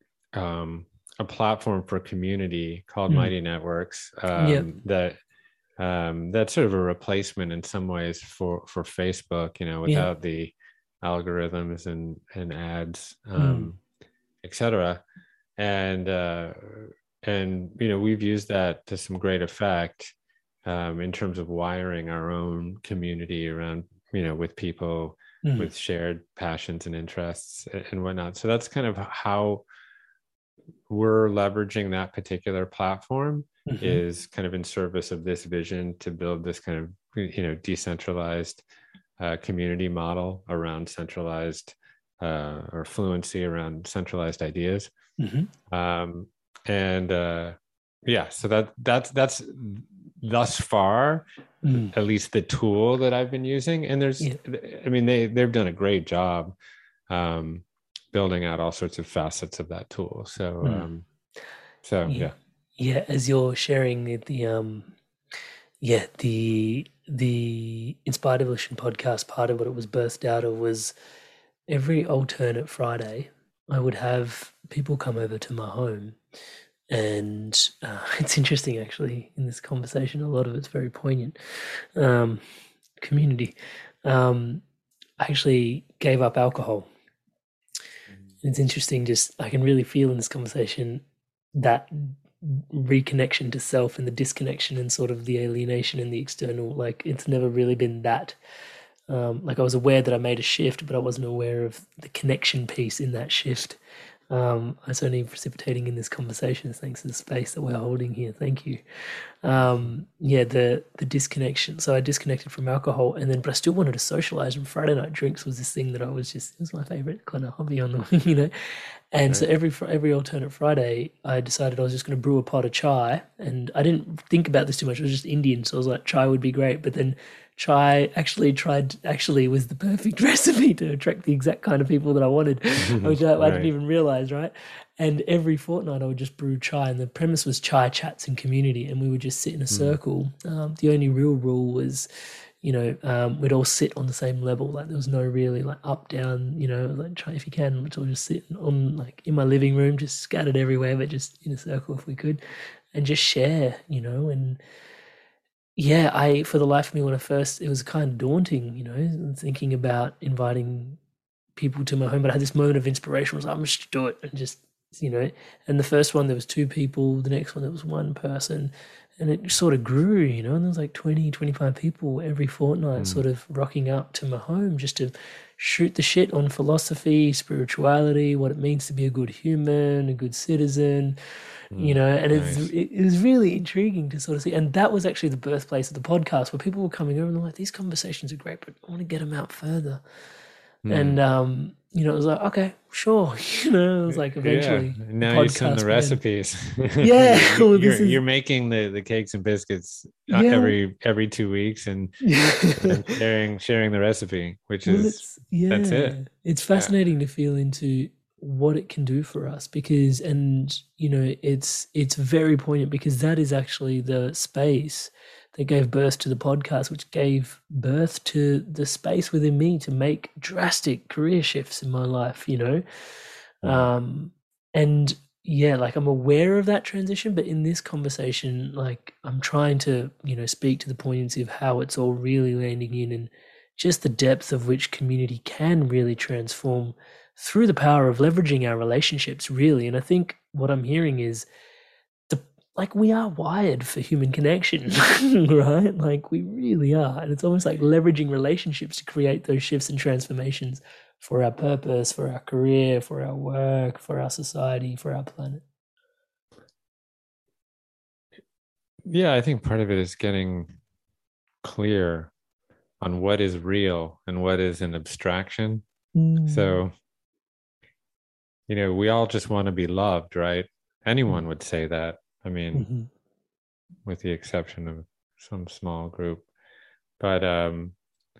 um, a platform for community called Mm. Mighty Networks. Um, Yep. That um, that's sort of a replacement in some ways for for Facebook. You know, without the algorithms and and ads, um, et cetera. And uh, and you know we've used that to some great effect um, in terms of wiring our own community around, you know with people Mm. with shared passions and interests and whatnot. So that's kind of how we're leveraging that particular platform, Mhm. is kind of in service of this vision to build this kind of you know decentralized uh, community model around centralized uh, or fluency around centralized ideas. Mhm. Um, and uh, yeah, so that that's that's thus far Mm. at least the tool that I've been using. And there's, Yeah. I mean, they they've done a great job um, building out all sorts of facets of that tool. So Mm. um, so Yeah. yeah. Yeah, as you're sharing the, the um yeah, the the Inspired Evolution podcast, part of what it was birthed out of was every alternate Friday, I would have people come over to my home. And uh, it's interesting, actually, in this conversation, a lot of it's very poignant. Um, community. Um, I actually gave up alcohol. It's interesting, just I can really feel in this conversation that reconnection to self and the disconnection and sort of the alienation and the external. Like, it's never really been that. Um, like, I was aware that I made a shift, but I wasn't aware of the connection piece in that shift. Um, it's only precipitating in this conversation thanks to the space that we're holding here. Thank you. Um, yeah, the the disconnection. So I disconnected from alcohol, and then but I still wanted to socialize. And Friday night drinks was this thing that I was just, it was my favorite kind of hobby on the, you know. And right. So every every alternate Friday, I decided I was just going to brew a pot of chai, and I didn't think about this too much. It was just Indian, so I was like, chai would be great. But then chai actually tried actually was the perfect recipe to attract the exact kind of people that I wanted, which I, right. I didn't even realize, right? And every fortnight I would just brew chai, and the premise was chai chats and community, and we would just sit in a mm. circle. Um, the only real rule was, you know, um, we'd all sit on the same level. Like, there was no really like up, down, you know, like try if you can, let's all just sit on like in my living room, just scattered everywhere, but just in a circle if we could, and just share, you know. And yeah, I, for the life of me, when I first, it was kind of daunting, you know, thinking about inviting people to my home, but I had this moment of inspiration. I was like, I'm just to do it, and just, you know, and the first one, there was two people, the next one, there was one person, and it sort of grew, you know, and there was like twenty, twenty-five people every fortnight mm. sort of rocking up to my home just to shoot the shit on philosophy, spirituality, what it means to be a good human, a good citizen, you know, and nice. it's, it, it was really intriguing to sort of see. And that was actually the birthplace of the podcast, where people were coming over and they're like, these conversations are great, but I want to get them out further. And, um, you know, it was like, okay, sure. You know, it was like eventually. Yeah. Now you send the podcast recipes. Yeah. you're, well, this is, you're making the, the cakes and biscuits uh, Yeah. every every two weeks and, and sharing sharing the recipe, which well, is it's, yeah, that's it. It's fascinating to feel into what it can do for us because, and you know, it's it's very poignant because that is actually the space that gave birth to the podcast, which gave birth to the space within me to make drastic career shifts in my life, you know? Mhm. Um, and yeah, like I'm aware of that transition, but in this conversation, like I'm trying to, you know, speak to the poignancy of how it's all really landing in and just the depth of which community can really transform through the power of leveraging our relationships, really. And I think what I'm hearing is the like we are wired for human connection, right? Like we really are. And it's almost like leveraging relationships to create those shifts and transformations for our purpose, for our career, for our work, for our society, for our planet. Yeah, I think part of it is getting clear on what is real and what is an abstraction. Mm. So, you know, we all just want to be loved, right? Anyone would say that. I mean, mm-hmm. with the exception of some small group. But um,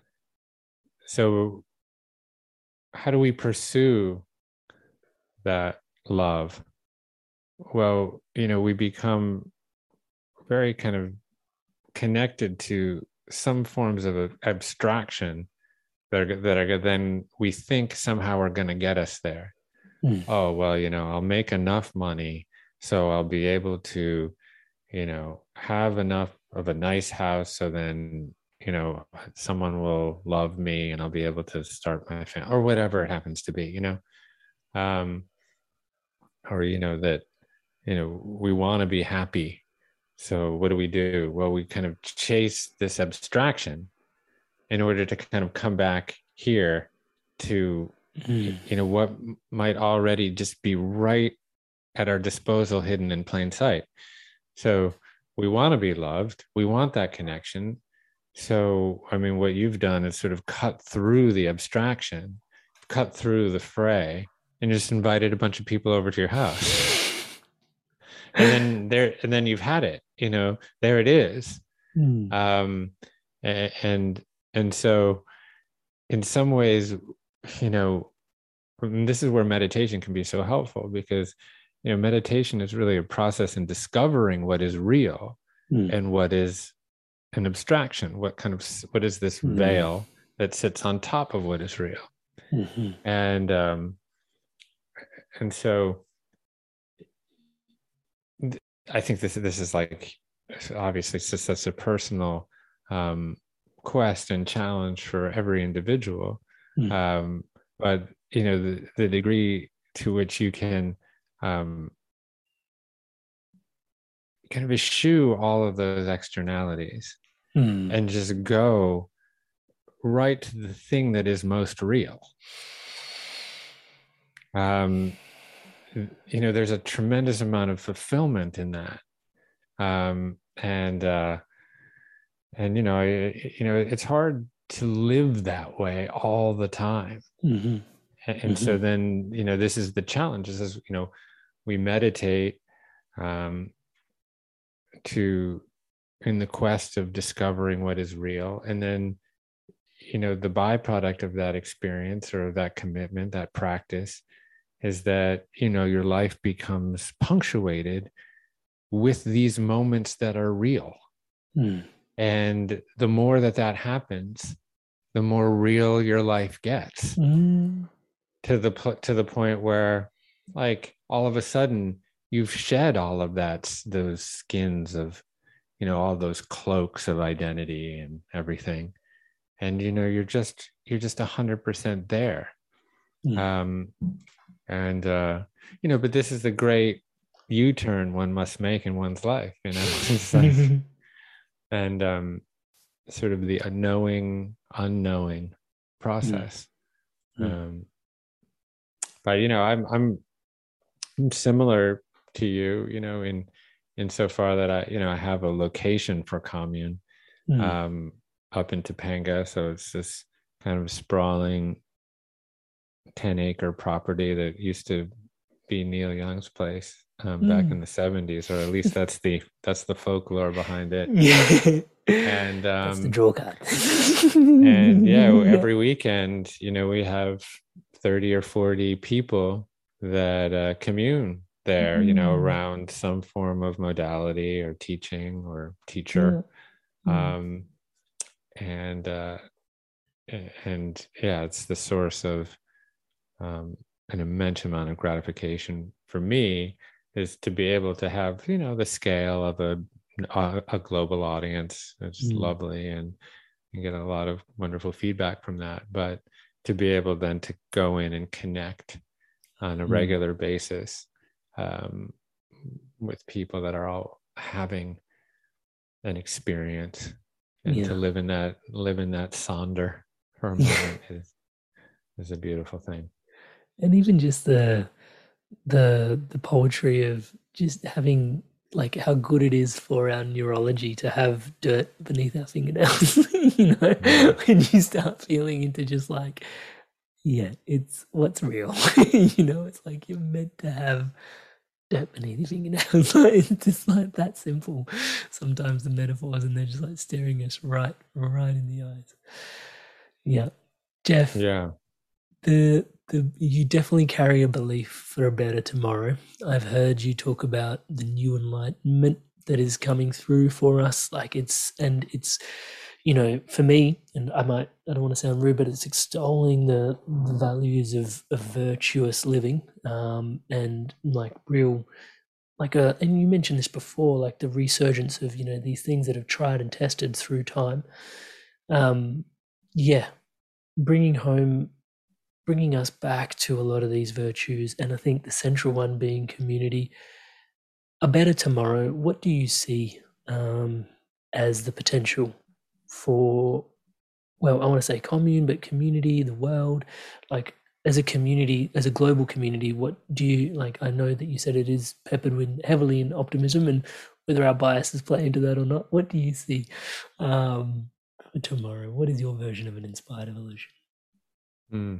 so how do we pursue that love? Well, you know, we become very kind of connected to some forms of abstraction that are, that are then we think somehow are going to get us there. Mm. Oh, well, you know, I'll make enough money, so I'll be able to, you know, have enough of a nice house, so then, you know, someone will love me and I'll be able to start my family or whatever it happens to be, you know, um, or, you know, that, you know, we want to be happy. So what do we do? Well, we kind of chase this abstraction in order to kind of come back here to, mm. you know, what might already just be right at our disposal, hidden in plain sight. So we want to be loved. We want that connection. So, I mean, what you've done is sort of cut through the abstraction, cut through the fray, and just invited a bunch of people over to your house. And then there, and then you've had it, you know, there it is. Mm. Um, and, and so in some ways, you know, this is where meditation can be so helpful because, you know, meditation is really a process in discovering what is real mm. and what is an abstraction. What kind of, what is this mm. veil that sits on top of what is real? Mm-hmm. And, um, and so I think this this is like obviously it's just such a personal um, quest and challenge for every individual, mm. um, but you know the, the degree to which you can um, kind of eschew all of those externalities mm. and just go right to the thing that is most real. Um, you know, there's a tremendous amount of fulfillment in that. Um, and, uh, and, you know, it, you know, it's hard to live that way all the time. Mm-hmm. And, and mm-hmm. so then, you know, this is the challenge is, you know, we meditate, um, to, in the quest of discovering what is real. And then, you know, the byproduct of that experience or that commitment, that practice, is that, you know, your life becomes punctuated with these moments that are real. Mm. And the more that that happens, the more real your life gets mm. to the, to the point where like all of a sudden you've shed all of that, those skins of, you know, all those cloaks of identity and everything. And, you know, you're just, you're just a hundred percent there. Mm. Um, And, uh, you know, but this is the great U-turn one must make in one's life, you know, it's like, and um, sort of the knowing, unknowing process. Mm. Um, but, you know, I'm, I'm, I'm similar to you, you know, in, insofar that I, you know, I have a location for commune mm. um, up in Topanga. So it's this kind of sprawling ten acre property that used to be Neil Young's place um, Mm. back in the seventies, or at least that's the that's the folklore behind it. Yeah. And That's the um, draw card. and yeah, every weekend, you know, we have thirty or forty people that uh, commune there, you know, Mm. around some form of modality or teaching or teacher. Yeah. Mm. Um, and uh, and yeah, it's the source of um, an immense amount of gratification for me, is to be able to have, you know, the scale of a a, a global audience. It's Mm. lovely, and you get a lot of wonderful feedback from that. But to be able then to go in and connect on a Mm. regular basis um, with people that are all having an experience, and Yeah. to live in that live in that sonder for a moment is is a beautiful thing. And even just the the the poetry of just having, like, how good it is for our neurology to have dirt beneath our fingernails. You know, when you start feeling into just like, yeah, it's what's real. You know, it's like you're meant to have dirt beneath your fingernails. It's just like that simple. Sometimes the metaphors, and they're just like staring us right, right in the eyes. Yeah, Jeff. Yeah. The the you definitely carry a belief for a better tomorrow. I've heard you talk about the new enlightenment that is coming through for us. Like it's and it's, you know, for me, and I might I don't want to sound rude, but it's extolling the, the values of, of virtuous living, um, and like real, like a. And you mentioned this before, like the resurgence of, you know, these things that have tried and tested through time. Um, yeah, bringing home. Bringing us back to a lot of these virtues, and I think the central one being community. A better tomorrow, what do you see um, as the potential for, well, I want to say commune, but community, the world, like as a community, as a global community, what do you, like, I know that you said it is peppered with heavily in optimism, and whether our biases play into that or not, what do you see um, for tomorrow? What is your version of an inspired evolution? Mm.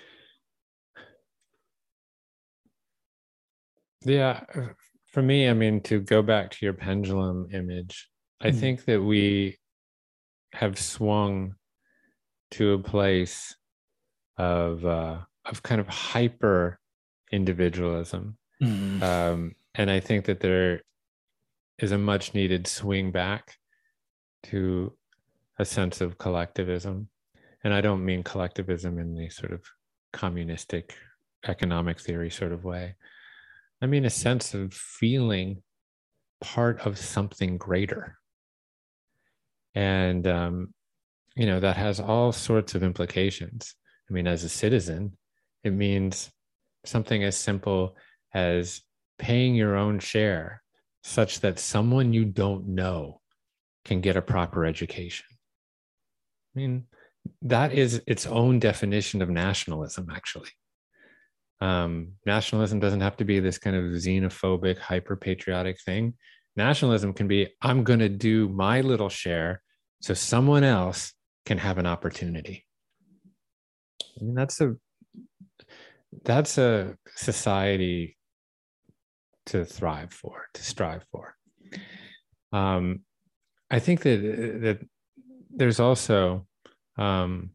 Yeah, for me, I mean, to go back to your pendulum image, I Mm. think that we have swung to a place of uh, of kind of hyper individualism, Mm. um, and I think that there is a much needed swing back to a sense of collectivism. And I don't mean collectivism in the sort of communistic economic theory sort of way. I mean a sense of feeling part of something greater. And, um, you know, that has all sorts of implications. I mean, as a citizen, it means something as simple as paying your own share such that someone you don't know can get a proper education. I mean, that is its own definition of nationalism, actually. Um, nationalism doesn't have to be this kind of xenophobic, hyper-patriotic thing. Nationalism can be, I'm going to do my little share so someone else can have an opportunity. I mean, that's a that's a society to thrive for, to strive for. Um, I think that that there's also um,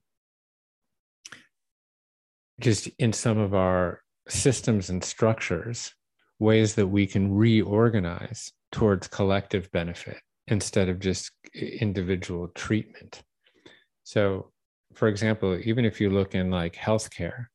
just in some of our systems and structures, ways that we can reorganize towards collective benefit instead of just individual treatment. So, for example, even if you look in like healthcare,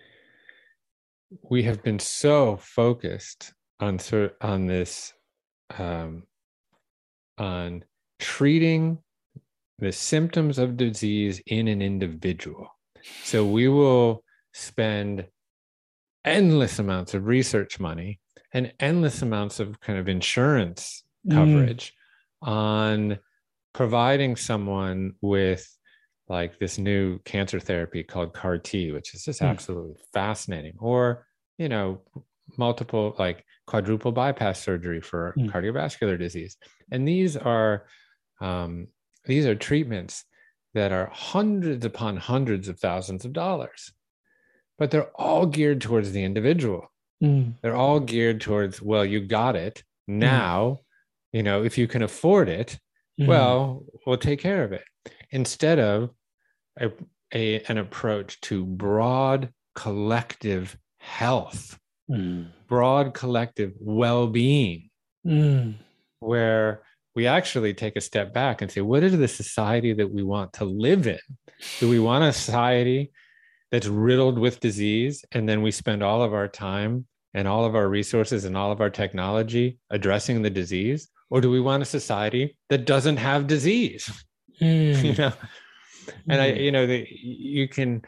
we have been so focused on on this, um, on treating the symptoms of disease in an individual. So we will spend endless amounts of research money and endless amounts of kind of insurance coverage mm. on providing someone with like this new cancer therapy called C A R T, which is just mm. absolutely fascinating, or, you know, multiple like quadruple bypass surgery for mm. cardiovascular disease. And these are um, these are treatments that are hundreds upon hundreds of thousands of dollars. but they're all geared towards the individual. Mm. They're all geared towards, well, you got it now, mm. you know, if you can afford it, mm. well, we'll take care of it. Instead of a, a an approach to broad collective health, mm. broad collective well-being, mm. where we actually take a step back and say, what is the society that we want to live in? Do we want a society that's riddled with disease, and then we spend all of our time and all of our resources and all of our technology addressing the disease? Or do we want a society that doesn't have disease? Mm. You know, and mm. I, you know, the, you can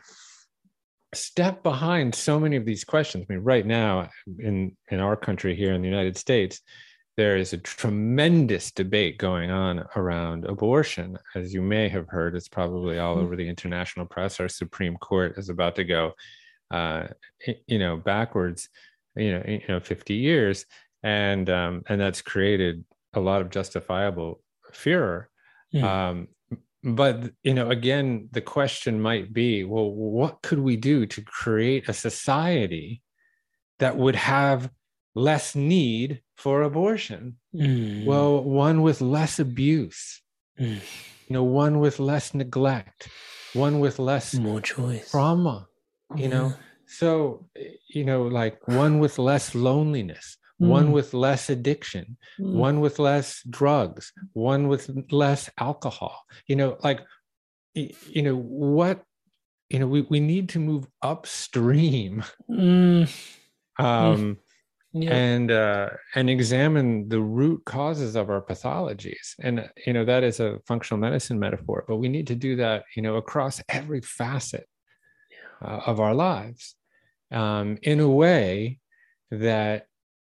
step behind so many of these questions. I mean, right now in, in our country here in the United States, there is a tremendous debate going on around abortion. As you may have heard, it's probably all over the international press. Our Supreme Court is about to go, uh, you know, backwards, you know, you know, fifty years, and um, and that's created a lot of justifiable fear. Yeah. Um, but you know, again, the question might be, well, what could we do to create a society that would have less need for abortion? Mm. Well, one with less abuse, mm. you know, one with less neglect, one with less more choice, trauma, you yeah. know, so, you know, like one with less loneliness, mm. one with less addiction, mm. one with less drugs, one with less alcohol, you know, like, you know, what, you know, we, we need to move upstream. Mm. Um, mm. Yeah. and uh, and examine the root causes of our pathologies. And, you know, that is a functional medicine metaphor, but we need to do that, you know, across every facet uh, of our lives um, in a way that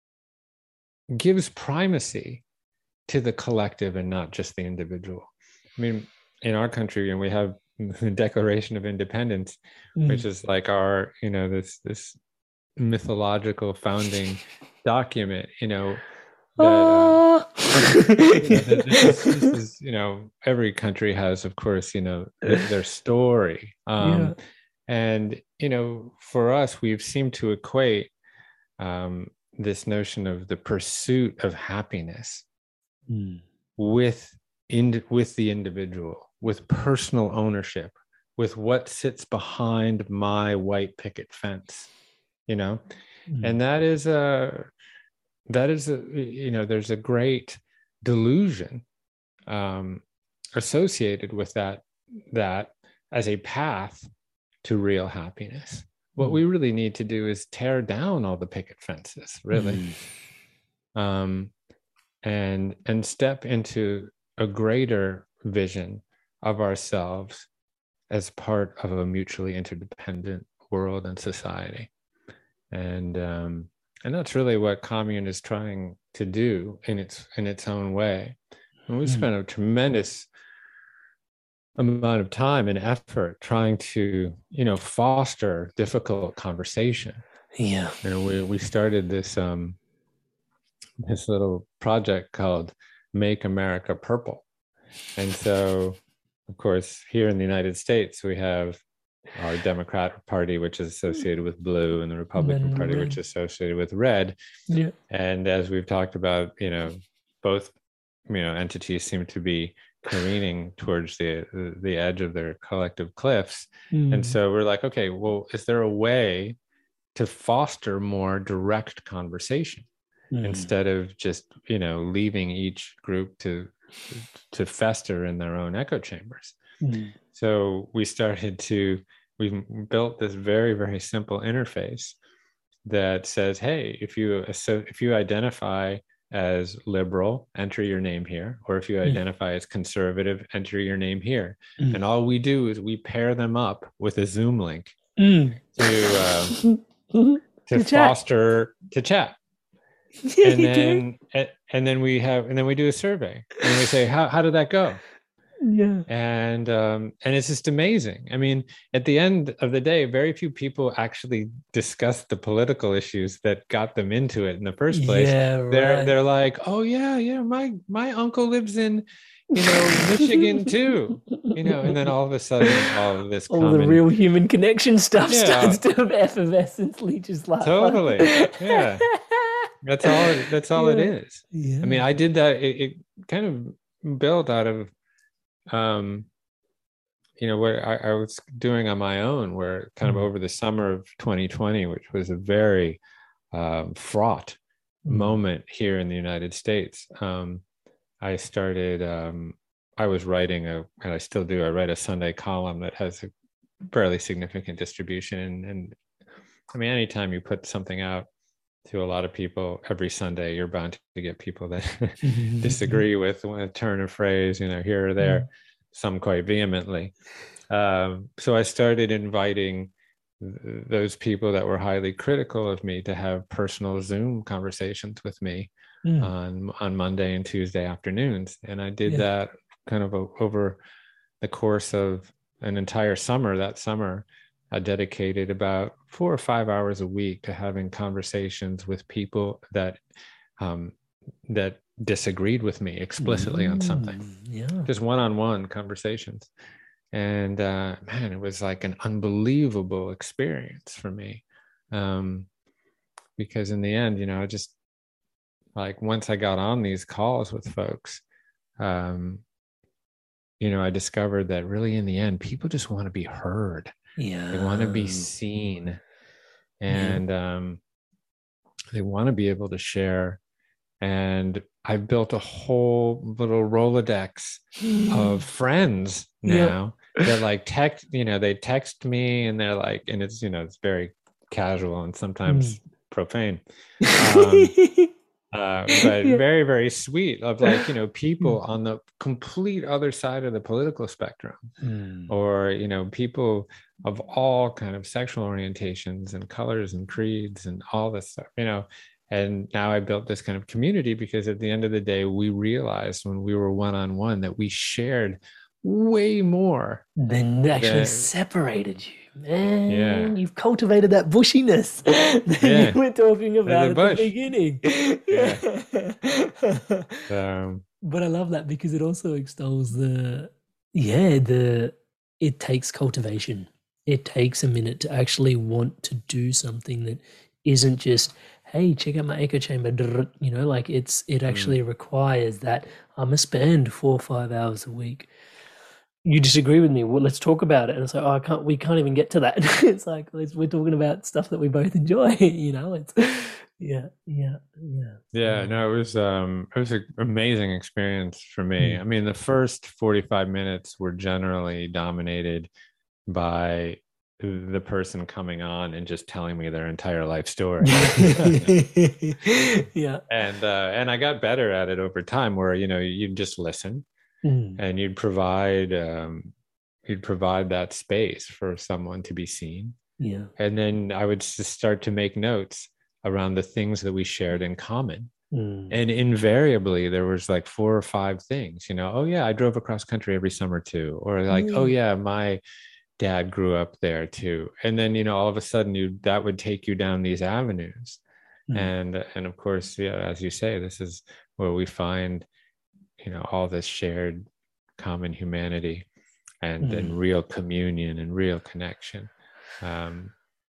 gives primacy to the collective and not just the individual. I mean, in our country, and we have the Declaration of Independence, mm. which is like our, you know, this, this, mythological founding document, you know, that uh, you know, this, this is, you know, every country has, of course, you know, their, their story. Um, yeah. And, you know, for us, we've seemed to equate um, this notion of the pursuit of happiness mm. with, in, with the individual, with personal ownership, with what sits behind my white picket fence. You know, mm. and that is a, that is a, you know, there's a great delusion um, associated with that, that as a path to real happiness. What mm. we really need to do is tear down all the picket fences, really, mm. um, and, and step into a greater vision of ourselves as part of a mutually interdependent world and society. And um, and that's really what commune is trying to do in its in its own way. And we mm. spent a tremendous amount of time and effort trying to, you know, foster difficult conversation. Yeah. You know, we we started this um this little project called Make America Purple. And so, of course, here in the United States, we have our Democratic Party, which is associated with blue, and the Republican and Party, red. which is associated with red. Yeah. And as we've talked about, you know, both, you know, entities seem to be careening towards the the edge of their collective cliffs. Mm. And so we're like, okay, well, is there a way to foster more direct conversation mm. instead of just, you know, leaving each group to to fester in their own echo chambers? Mm. So we started to, we built this very, very simple interface that says, hey, if you, so if you identify as liberal, enter your name here, or if you identify mm. as conservative, enter your name here. Mm. And all we do is we pair them up with a Zoom link mm. to, uh, to, to foster, chat. to chat. Yeah, and then, do. and then we have, and then we do a survey and we say, how, how did that go? Yeah. And um, and it's just amazing. I mean, at the end of the day, very few people actually discuss the political issues that got them into it in the first place. Yeah, right. They're they're like, oh yeah, yeah, my my uncle lives in, you know, Michigan too, you know, and then all of a sudden, all of this all common, the real human connection stuff Yeah. starts to effervescently just like totally, yeah. That's all. It, that's all it Yeah. is. Yeah. I mean, I did that. It, it kind of built out of, um, you know, what I, I was doing on my own, where kind of Mm. over the summer of twenty twenty, which was a very um, fraught Mm. moment here in the United States. Um, I started. Um, I was writing a, and I still do. I write a Sunday column that has a fairly significant distribution, and, and I mean, anytime you put something out to a lot of people every Sunday, you're bound to get people that disagree with a turn of phrase, you know, here or there, mm. some quite vehemently. Um, so I started inviting th- those people that were highly critical of me to have personal Zoom conversations with me mm. on on Monday and Tuesday afternoons. And I did yeah. that kind of a, over the course of an entire summer. That summer, I dedicated about four or five hours a week to having conversations with people that um, that disagreed with me explicitly mm, on something. Yeah. Just one-on-one conversations. And uh, man, it was like an unbelievable experience for me. Um, because in the end, you know, I just like once I got on these calls with folks, um, you know, I discovered that really in the end, people just want to be heard. Yeah. They want to be seen, and yeah. um, they want to be able to share. And I built a whole little Rolodex of friends now. Yeah. They're like text, you know, they text me and they're like, and it's, you know, it's very casual and sometimes mm. profane. Um, Uh, but yeah. very, very sweet of like, you know, people on the complete other side of the political spectrum mm. or, you know, people of all kind of sexual orientations and colors and creeds and all this stuff, you know. And now I built this kind of community because at the end of the day, we realized when we were one-on-one that we shared way more than actually than, separated you. Man, yeah. You've cultivated that bushiness that yeah. you were talking about at bush. the beginning. Yeah. um, but I love that because it also extols the, yeah, the, it takes cultivation. It takes a minute to actually want to do something that isn't just, hey, check out my echo chamber, you know, like it's, it actually mm. requires that I'm going to spend four or five hours a week. You disagree with me? Well, let's talk about it. And it's like, oh, I can't. We can't even get to that. It's like let's, we're talking about stuff that we both enjoy. You know, it's yeah, yeah, yeah. Yeah, no, it was um, it was an amazing experience for me. Mm. I mean, the first forty-five minutes were generally dominated by the person coming on and just telling me their entire life story. Yeah, and uh, and I got better at it over time, where you know you just listen. Mm. And you'd provide um, you'd provide that space for someone to be seen. Yeah. And then I would just start to make notes around the things that we shared in common. Mm. And invariably there was like four or five things, you know, oh yeah, I drove across country every summer too. Or like, mm. oh yeah, my dad grew up there too. And then, you know, all of a sudden you that would take you down these avenues. Mm. And and of course, yeah, as you say, this is where we find you know, all this shared common humanity and, mm. and real communion and real connection. Um,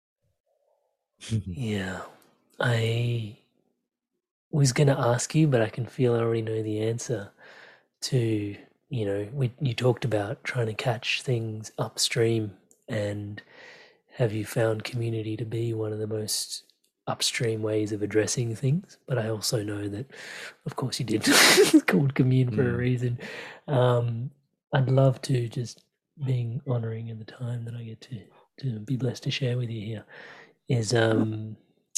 yeah. I was going to ask you, but I can feel I already know the answer to, you know, we, you talked about trying to catch things upstream, and have you found community to be one of the most upstream ways of addressing things? But I also know that, of course, you did. It's called commune for mm. a reason. Um, I'd love to, just being honoring in the time that I get to to be blessed to share with you here, is um,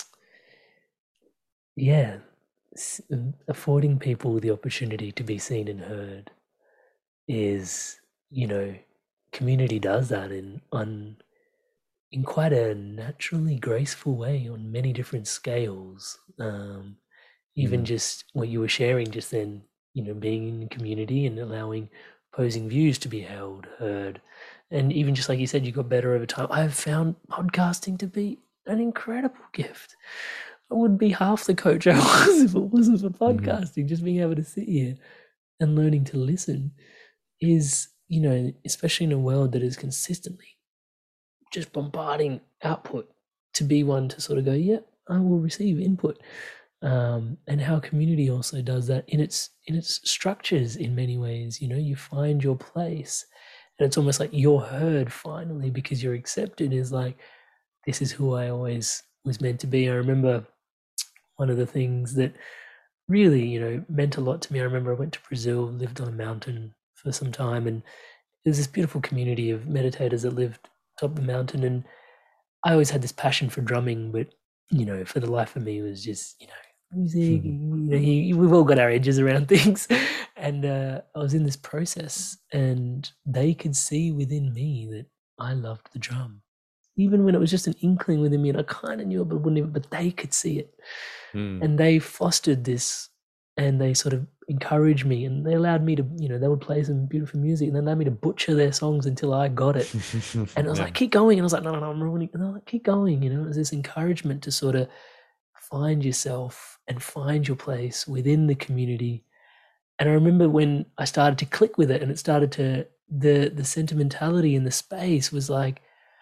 yeah, affording people the opportunity to be seen and heard is, you know, community does that in un. in quite a naturally graceful way on many different scales. Um, even mm. just what you were sharing just then, you know, being in the community and allowing opposing views to be held, heard. And even just like you said, you got better over time. I've found podcasting to be an incredible gift. I wouldn't be half the coach I was if it wasn't for podcasting, mm. just being able to sit here and learning to listen is, you know, especially in a world that is consistently just bombarding output, to be one to sort of go, yeah, I will receive input. Um, and how community also does that in its in its structures in many ways. You know, you find your place, and it's almost like you're heard finally because you're accepted. Is like, this is who I always was meant to be. I remember one of the things that really, you know, meant a lot to me. I remember I went to Brazil, lived on a mountain for some time, and there's this beautiful community of meditators that lived top of the mountain. And I always had this passion for drumming, but, you know, for the life of me, it was just, you know, music, you know, he, we've all got our edges around things. And uh, I was in this process, and they could see within me that I loved the drum. Even when it was just an inkling within me, and I kind of knew it, but wouldn't even, but they could see it. Mm. And they fostered this, and they sort of encouraged me, and they allowed me to, you know, they would play some beautiful music, and they allowed me to butcher their songs until I got it. And I was yeah. like, keep going. And I was like, no, no, no, I'm ruining it. And I was like, keep going. You know, it was this encouragement to sort of find yourself and find your place within the community. And I remember when I started to click with it, and it started to, the the sentimentality in the space was like,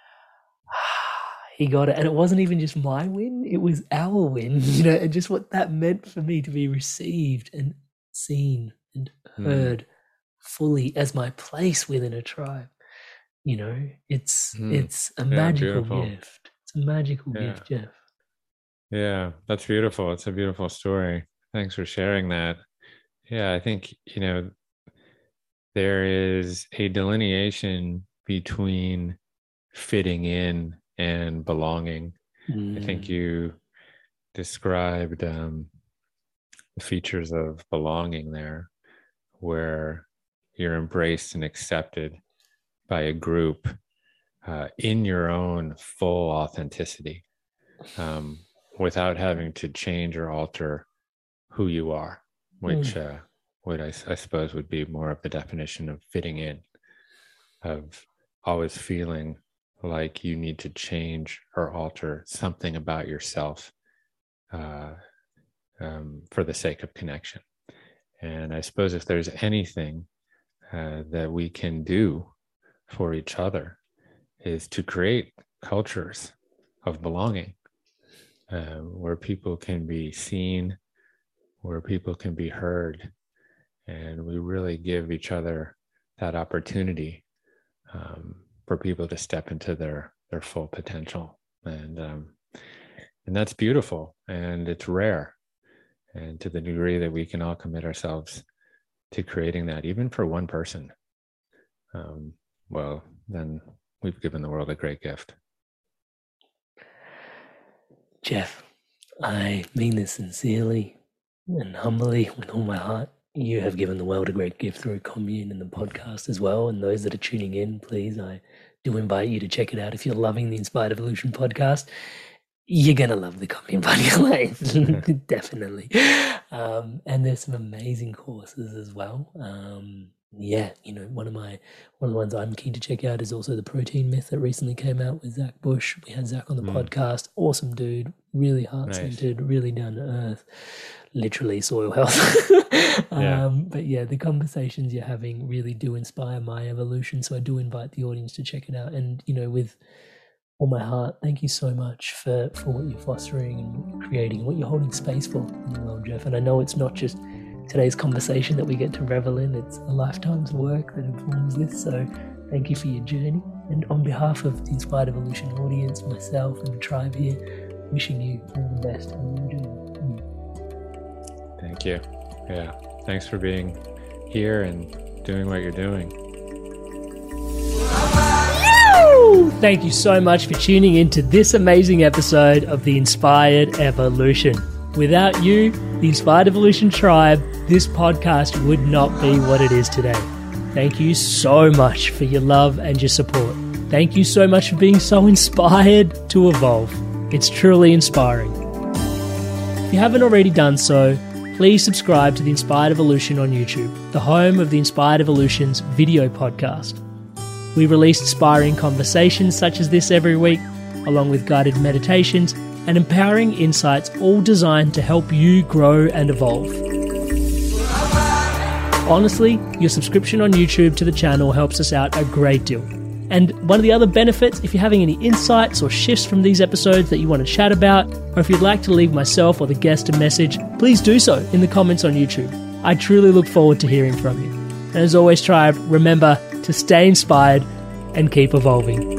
he got it. And it wasn't even just my win, it was our win, you know, and just what that meant for me to be received and seen and heard mm. fully as my place within a tribe. You know, it's mm. it's a yeah, magical beautiful. gift. It's a magical yeah. gift, Jeff. Yeah, that's beautiful. It's a beautiful story. Thanks for sharing that. Yeah, I think, you know, there is a delineation between fitting in and belonging. Mm. I think you described um, the features of belonging there, where you're embraced and accepted by a group uh, in your own full authenticity, um, without having to change or alter who you are, which mm. uh, what I, I suppose would be more of the definition of fitting in, of always feeling like you need to change or alter something about yourself uh, um, for the sake of connection. And I suppose if there's anything uh, that we can do for each other, is to create cultures of belonging, uh, where people can be seen, where people can be heard, and we really give each other that opportunity um, for people to step into their their full potential. And um, and that's beautiful, and it's rare. And to the degree that we can all commit ourselves to creating that, even for one person, um, well, then we've given the world a great gift. Jeff, I mean this sincerely and humbly with all my heart. You have given the world a great gift through Commune and the podcast as well. And those that are tuning in, please, I do invite you to check it out. If you're loving the Inspired Evolution podcast, you're going to love the Commune podcast. Definitely. Um, and there's some amazing courses as well. Um, yeah, you know, one of my, one of the ones I'm keen to check out is also the Protein Myth that recently came out with Zach Bush. We had Zach on the mm. podcast. Awesome dude, really heart-centered, nice. Really down to earth, literally soil health. yeah. Um, but yeah, the conversations you're having really do inspire my evolution. So I do invite the audience to check it out. And, you know, with all my heart, thank you so much for, for what you're fostering and creating, what you're holding space for in the world, Jeff. And I know it's not just today's conversation that we get to revel in, it's a lifetime's work that informs this. So thank you for your journey. And on behalf of the Inspired Evolution audience, myself and the tribe here, wishing you all the best on your journey. Thank you. Yeah. Thanks for being here and doing what you're doing. Thank you so much for tuning in to this amazing episode of the Inspired Evolution. Without you, the Inspired Evolution tribe, this podcast would not be what it is today. Thank you so much for your love and your support. Thank you so much for being so inspired to evolve. It's truly inspiring. If you haven't already done so, please subscribe to the Inspired Evolution on YouTube, the home of the Inspired Evolution's video podcast. We release inspiring conversations such as this every week, along with guided meditations and empowering insights, all designed to help you grow and evolve. Honestly, your subscription on YouTube to the channel helps us out a great deal. And one of the other benefits, if you're having any insights or shifts from these episodes that you want to chat about, or if you'd like to leave myself or the guest a message, please do so in the comments on YouTube. I truly look forward to hearing from you. And as always, Tribe, remember to stay inspired and keep evolving.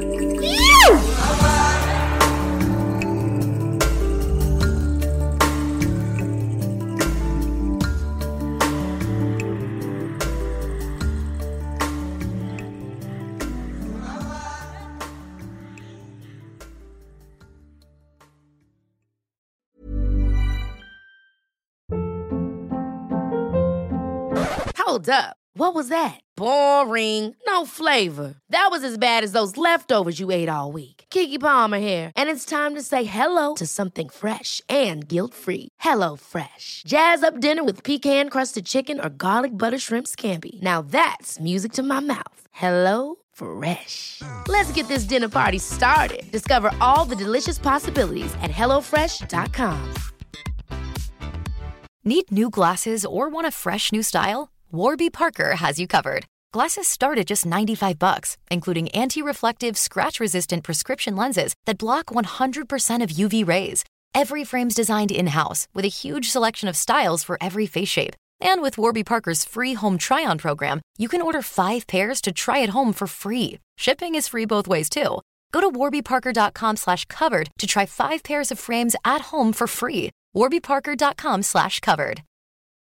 Hold up. What was that? Boring. No flavor. That was as bad as those leftovers you ate all week. Keke Palmer here, and it's time to say hello to something fresh and guilt-free. Hello Fresh. Jazz up dinner with pecan-crusted chicken or garlic butter shrimp scampi. Now that's music to my mouth. Hello Fresh. Let's get this dinner party started. Discover all the delicious possibilities at hello fresh dot com. Need new glasses or want a fresh new style? Warby Parker has you covered. Glasses start at just ninety-five bucks, including anti-reflective, scratch-resistant prescription lenses that block one hundred percent of U V rays. Every frame's designed in-house with a huge selection of styles for every face shape. And with Warby Parker's free home try-on program, you can order five pairs to try at home for free. Shipping is free both ways, too. Go to warbyparker.com slash covered to try five pairs of frames at home for free. warbyparker.com slash covered.